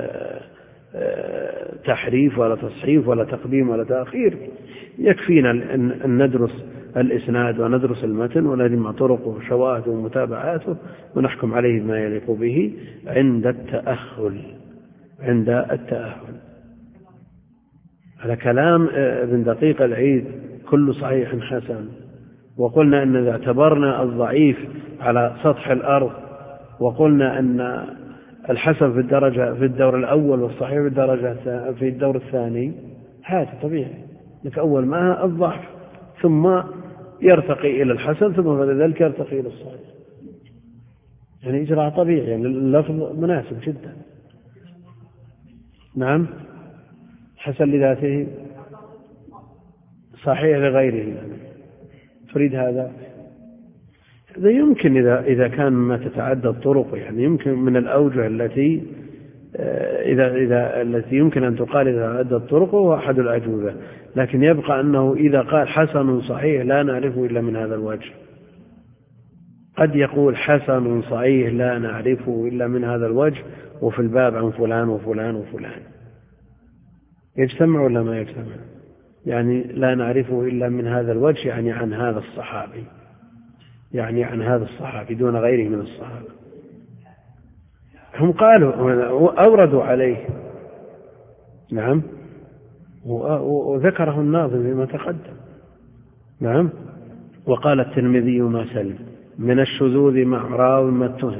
تحريف ولا تصحيف ولا تقديم ولا تأخير، يكفينا أن ندرس الإسناد وندرس المتن ونجمع طرقه وشواهده ومتابعاته ونحكم عليه بما يليق به عند التأهل عند التأهل على كلام ابن دقيق العيد كل صحيح حسن. وقلنا أن إذا اعتبرنا الضعيف على سطح الأرض وقلنا أن الحسن في الدرجة في الدور الأول والصحيح في الدرجة في الدور الثاني، هذا طبيعي لك أول ما الضعف ثم يرتقي إلى الحسن ثم بعد ذلك يرتقي إلى الصحيح، يعني إجراء طبيعي، يعني اللفظ مناسب جدا. نعم. حسن لذاته صحيح لغيره، تريد هذا هذا يمكن إذا إذا كان ما تتعدى الطرق، يعني يمكن من الأوجه التي إذا إذا التي يمكن أن تقال إذا تعدى الطرق هو أحد الأجوبة، لكن يبقى أنه إذا قال حسن صحيح لا نعرفه إلا من هذا الوجه. قد يقول حسن صحيح لا نعرفه إلا من هذا الوجه وفي الباب عن فلان وفلان وفلان، يجتمع ولا ما يجتمع؟ يعني لا نعرفه إلا من هذا الوجه يعني عن هذا الصحابي، يعني عن هذا الصحابي دون غيره من الصحابة. هم قالوا أوردوا عليه. نعم. وذكره الناظم فيما تقدم. نعم. وقال الترمذي ما سلم من الشذوذ مع راو ما اتهم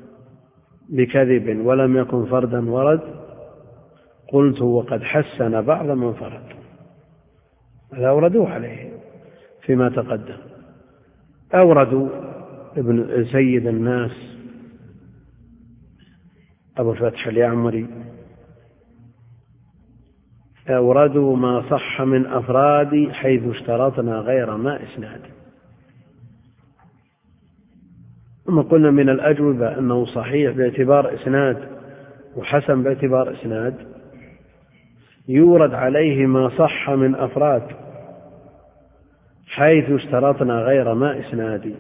بكذب ولم يكن فردا ورد قلت وقد حسن بعض من فرد. هذا أوردوه عليه فيما تقدم. أوردوا ابن سيد الناس أبو الفتح اليعمري، أوردوا ما صح من أفراد حيث اشترطنا غير ما إسناد. ثم قلنا من الأجوبة أنه صحيح باعتبار إسناد وحسن باعتبار إسناد، يورد عليه ما صح من أفراد حيث اشترطنا غير ما إسنادي.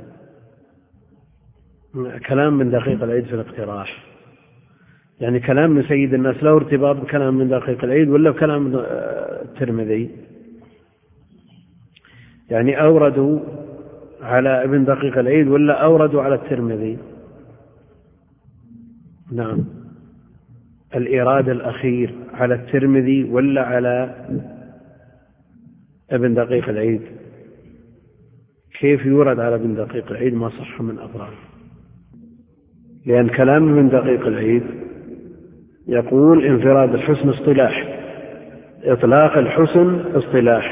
كلام من دقيق العيد في الاقتراح، يعني كلام من سيد الناس له ارتباط بكلام من دقيق العيد ولا بكلام الترمذي؟ يعني أوردوا على ابن دقيق العيد ولا أوردوا على الترمذي؟ نعم، الإيراد الأخير على الترمذي ولا على ابن دقيق العيد؟ كيف يورد على ابن دقيق العيد ما صح من أفراد؟ لأن كلام ابن دقيق العيد يقول انفراد الحسن اصطلاح، إطلاق الحسن اصطلاح،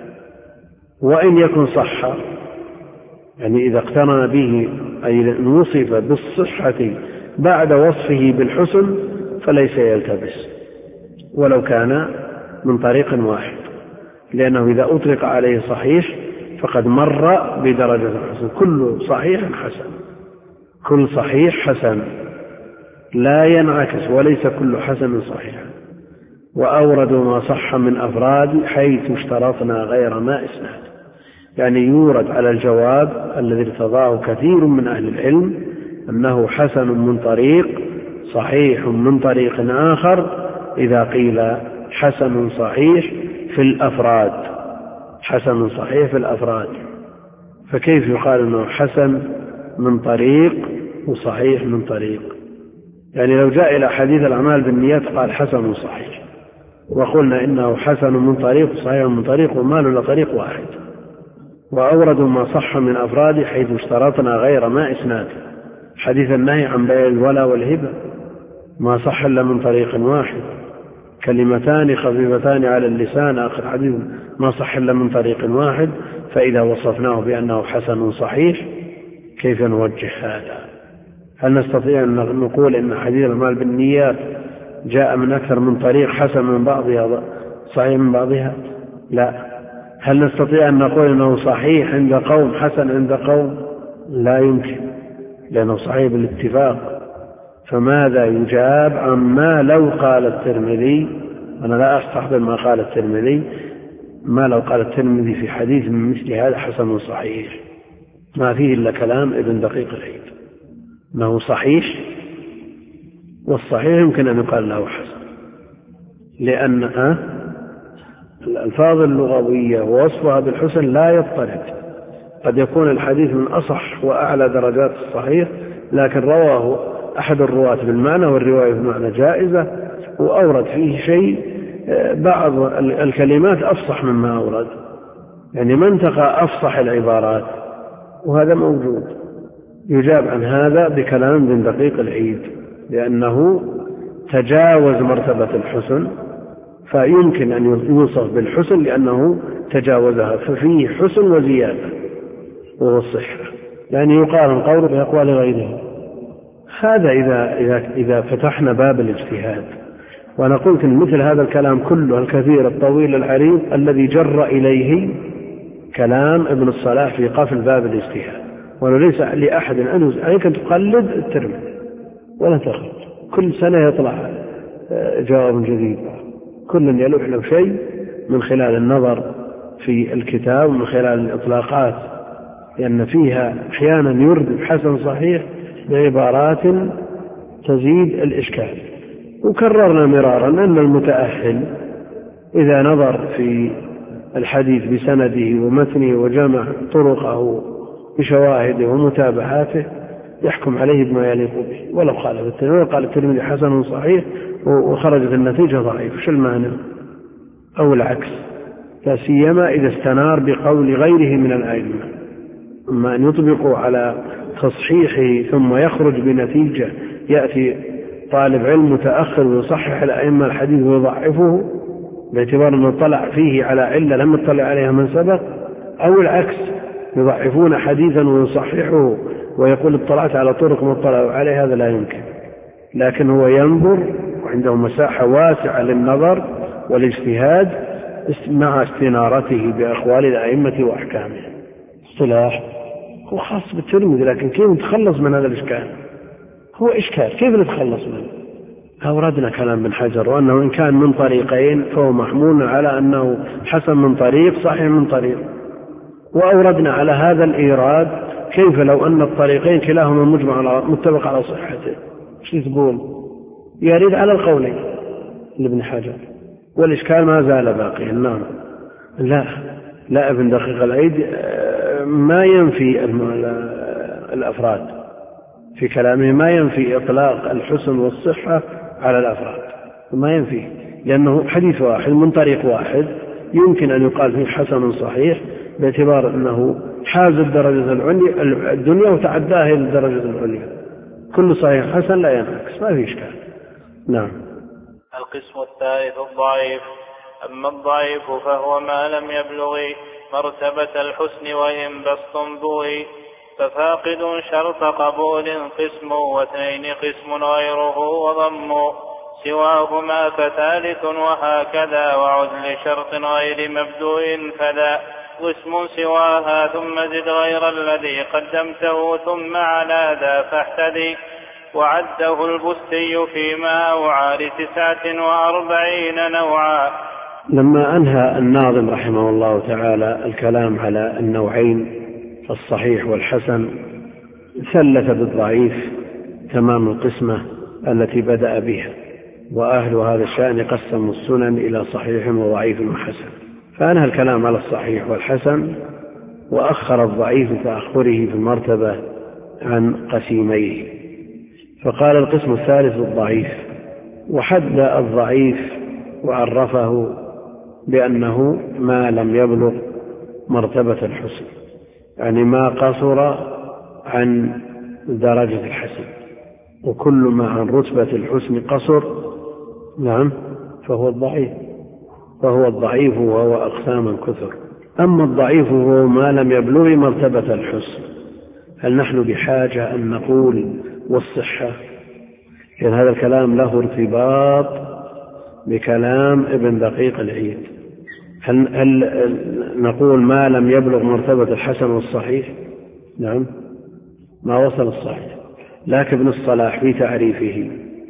وإن يكن صح، يعني إذا اقترن به أي وصف بالصحة بعد وصفه بالحسن فليس يلتبس ولو كان من طريق واحد، لأنه إذا أطلق عليه صحيح فقد مر بدرجة الحسن. كل صحيح حسن، كل صحيح حسن، لا ينعكس، وليس كل حسن صحيح. وأوردوا ما صح من أفراد حيث اشترطنا غير ما إسناد، يعني يورد على الجواب الذي ارتضاه كثير من أهل العلم أنه حسن من طريق، صحيح من طريق آخر، إذا قيل حسن صحيح في الأفراد، حسن صحيح في الأفراد، فكيف يقال أنه حسن من طريق وصحيح من طريق؟ يعني لو جاء إلى حديث الأعمال بالنيات قال حسن صحيح، وقلنا إنه حسن من طريق وصحيح من طريق ومال لطريق واحد. وأوردوا ما صح من أفراد حيث اشترطنا غير ما إسناد، حديث النهي عن بيع الولا والهبة ما صح إلا من طريق واحد، كلمتان خفيفتان على اللسان آخر حديث ما صح إلا من طريق واحد، فإذا وصفناه بأنه حسن صحيح كيف نوجه هذا؟ هل نستطيع أن نقول إن حديث الأعمال بالنيات جاء من أكثر من طريق حسن من بعضها صحيح من بعضها؟ لا. هل نستطيع أن نقول إنه صحيح عند قوم حسن عند قوم؟ لا يمكن، لأنه صحيح بالاتفاق. فماذا يجاب عما لو قال الترمذي؟ أنا لا أستحضر ما قال الترمذي، ما لو قال الترمذي في حديث من مثل هذا حسن صحيح، ما فيه إلا كلام ابن دقيق العيد أنه صحيح، والصحيح يمكن أن يقال له حسن، لأن الألفاظ اللغوية ووصفها بالحسن لا يضطرد. قد يكون الحديث من أصح وأعلى درجات الصحيح، لكن رواه أحد الرواة بالمعنى والرواية بالمعنى جائزة، وأورد فيه شيء بعض الكلمات أفصح مما أورد، يعني منطقة أفصح العبارات، وهذا موجود. يجاب عن هذا بكلام ابن دقيق العيد، لأنه تجاوز مرتبة الحسن، فيمكن أن يوصف بالحسن لأنه تجاوزها، ففيه حسن وزيادة وهو الصحة، يعني يقارن قوله بأقوال غيره. هذا إذا, إذا, إذا فتحنا باب الاجتهاد. وأنا قلت إن مثل هذا الكلام كله الكثير الطويل العريض الذي جر إليه كلام ابن الصلاح في قفل باب الاجتهاد، وليس لأحد أن عليك أن تقلد الترمذي ولا تخرج، كل سنة يطلع جواب جديد، كل يلوح له شيء من خلال النظر في الكتاب ومن خلال الإطلاقات، لأن فيها أحيانا يرد حسن صحيح بعبارات تزيد الإشكال. وكررنا مرارا أن المتأهل إذا نظر في الحديث بسنده ومتنه وجمع طرقه بشواهده ومتابعاته يحكم عليه بما يليق به، ولو خالف الترمذي قال الترمذي حسن صحيح وخرجت النتيجة ضعيف، شو المعنى؟ أو العكس، لا سيما إذا استنار بقول غيره من الأئمة. أما أن يطبقوا على تصحيحه ثم يخرج بنتيجة يأتي طالب علم متأخر ويصحح الأئمة الحديث ويضعفه باعتبار أنه طلع فيه على علة لم يطلع عليها من سبق، أو العكس يضعفون حديثا ويصححه ويقول اطلعت على طرق ما اطلعوا عليه، هذا لا يمكن. لكن هو ينظر وعنده مساحة واسعة للنظر والاجتهاد مع استنارته بأقوال الأئمة وأحكامه. اصطلاح هو خاص بالترمذي، لكن كيف نتخلص من هذا الإشكال؟ هو إشكال كيف نتخلص منه؟ أوردنا كلام ابن حجر وأنه إن كان من طريقين فهو محمول على أنه حسن من طريق صحيح من طريق، وأوردنا على هذا الإيراد كيف لو أن الطريقين كلاهما مجمع على متفق على صحته، شو تقول؟ يريد على القولين لابن حجر، والإشكال ما زال باقيا. نعم، لا لا ابن دقيق العيد ما ينفي الأفراد في كلامه، ما ينفي إطلاق الحسن والصحة على الأفراد، ما ينفي، لأنه حديث واحد من طريق واحد يمكن أن يقال فيه حسن صحيح باعتبار أنه حاز الدرجة العليا الدنيا وتعداه إلى الدرجة العليا. كل صحيح حسن لا ينعكس، ما في إشكال. نعم. القسم الثالث الضعيف. أما الضعيف فهو ما لم يبلغ مرتبة الحسن وإن بسطنبوه، ففاقد شرط قبول قسم، واثنين قسم غيره وضم سواهما فثالث، وهكذا وعد لشرط غير مبدوء فلا قسم سواها، ثم زد غير الذي قدمته ثم على ذا فاحتدي. وعده البستي فيما أوعى لتسعة وأربعين نوعا. لما أنهى الناظم رحمه الله تعالى الكلام على النوعين الصحيح والحسن، ثلث بالضعيف تمام القسمة التي بدأ بها، وأهل هذا الشأن قسموا السنن إلى صحيح وضعيف وحسن، فأنهى الكلام على الصحيح والحسن وأخر الضعيف تأخره في المرتبة عن قسيميه، فقال القسم الثالث الضعيف، وحد الضعيف وعرفه بأنه ما لم يبلغ مرتبة الحسن، يعني ما قصر عن درجة الحسن، وكل ما عن رتبة الحسن قصر نعم فهو الضعيف، فهو الضعيف وهو أقسام كثر. أما الضعيف هو ما لم يبلغ مرتبة الحسن، هل نحن بحاجة أن نقول والصحة؟ لأن هذا الكلام له ارتباط بكلام ابن دقيق العيد. هل, هل نقول ما لم يبلغ مرتبة الحسن والصحيح؟ نعم، ما وصل الصحيح. لكن ابن الصلاح في تعريفه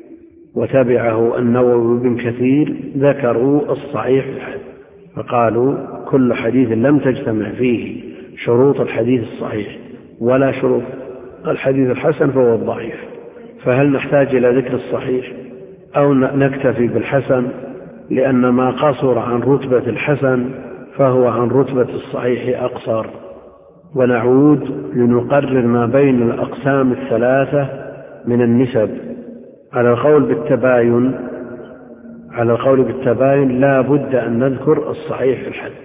وتبعه النووي بن كثير ذكروا الصحيح الحديث، فقالوا كل حديث لم تجتمع فيه شروط الحديث الصحيح ولا شروط الحديث الحسن فهو الضعيف. فهل نحتاج إلى ذكر الصحيح أو نكتفي بالحسن؟ لأن ما قصر عن رتبة الحسن فهو عن رتبة الصحيح أقصر. ونعود لنقرر ما بين الأقسام الثلاثة من النسب. على القول بالتباين على القول بالتباين لا بد أن نذكر الصحيح في الحد،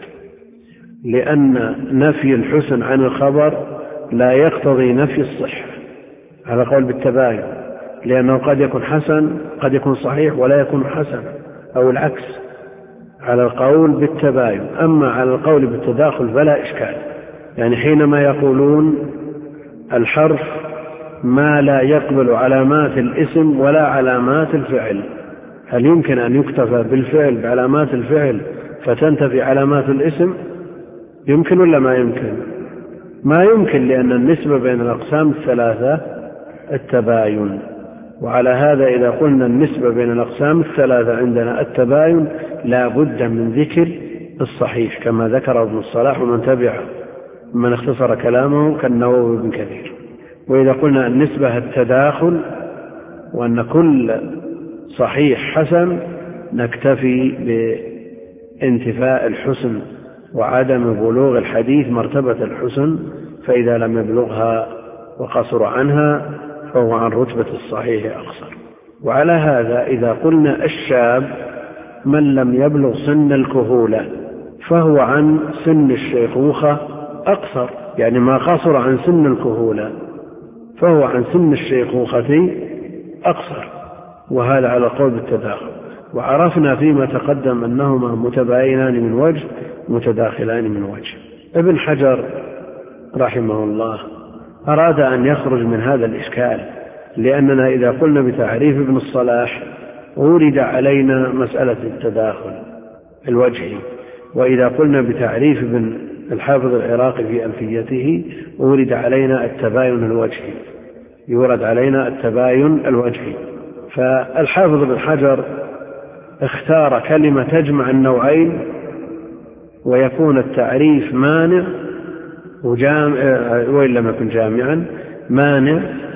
لأن نفي الحسن عن الخبر لا يقتضي نفي الصحة على القول بالتباين، لأنه قد يكون حسن قد يكون صحيح ولا يكون حسن، أو العكس على القول بالتباين. أما على القول بالتداخل فلا إشكال، يعني حينما يقولون الحرف ما لا يقبل علامات الاسم ولا علامات الفعل، هل يمكن أن يكتفى بالفعل بعلامات الفعل فتنتفي علامات الاسم؟ يمكن ولا ما يمكن؟ ما يمكن، لأن النسبة بين الأقسام الثلاثة التباين. وعلى هذا إذا قلنا النسبة بين الأقسام الثلاثة عندنا التباين لا بد من ذكر الصحيح كما ذكر ابن الصلاح ومن تبعه من اختصر كلامه كالنووي بن كثير. وإذا قلنا النسبة التداخل وأن كل صحيح حسن نكتفي بانتفاء الحسن وعدم بلوغ الحديث مرتبة الحسن، فإذا لم يبلغها وقصر عنها فهو عن رتبة الصحيح أقصر. وعلى هذا إذا قلنا الشاب من لم يبلغ سن الكهولة فهو عن سن الشيخوخة أقصر، يعني ما قصر عن سن الكهولة فهو عن سن الشيخوخة أقصر، وهذا على قول بالتداخل. وعرفنا فيما تقدم أنهما متباينان من وجه متداخلان من وجه. ابن حجر رحمه الله أراد أن يخرج من هذا الإشكال، لأننا إذا قلنا بتعريف ابن الصلاح ورد علينا مسألة التداخل الوجهي، وإذا قلنا بتعريف ابن الحافظ العراقي في ألفيته ورد علينا التباين الوجهي، يورد علينا التباين الوجهي. فالحافظ ابن حجر اختار كلمة تجمع النوعين ويكون التعريف مانع وجامع، وإن لم يكن جامعا مانع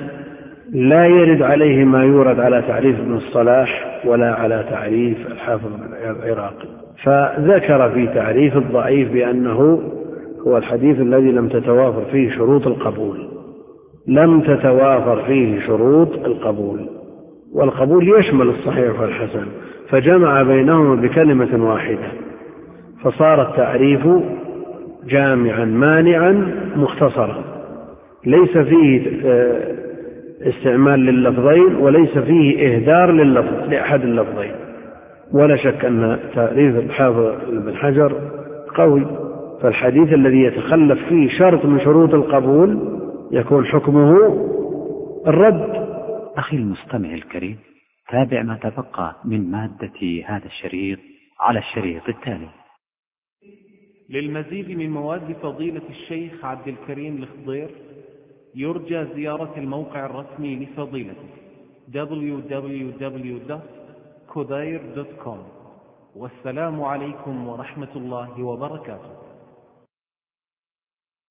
لا يرد عليه ما يورد على تعريف ابن الصلاح ولا على تعريف الحافظ العراقي. فذكر في تعريف الضعيف بأنه هو الحديث الذي لم تتوافر فيه شروط القبول، لم تتوافر فيه شروط القبول، والقبول يشمل الصحيح والحسن، فجمع بينهما بكلمة واحدة، فصار التعريف جامعا مانعا مختصرا، ليس فيه استعمال لللفظين وليس فيه إهدار لللفظ لأحد اللفظين. ولا شك أن تعريف الحافظ ابن حجر قوي، فالحديث الذي يتخلف فيه شرط من شروط القبول يكون حكمه الرد. أخي المستمع الكريم، تابع ما تبقى من مادة هذا الشريط على الشريط التالي. للمزيد من مواد فضيلة الشيخ عبد الكريم الخضير يرجى زيارة الموقع الرسمي لفضيلته دبليو دبليو دبليو دوت خضير دوت كوم. والسلام عليكم ورحمة الله وبركاته.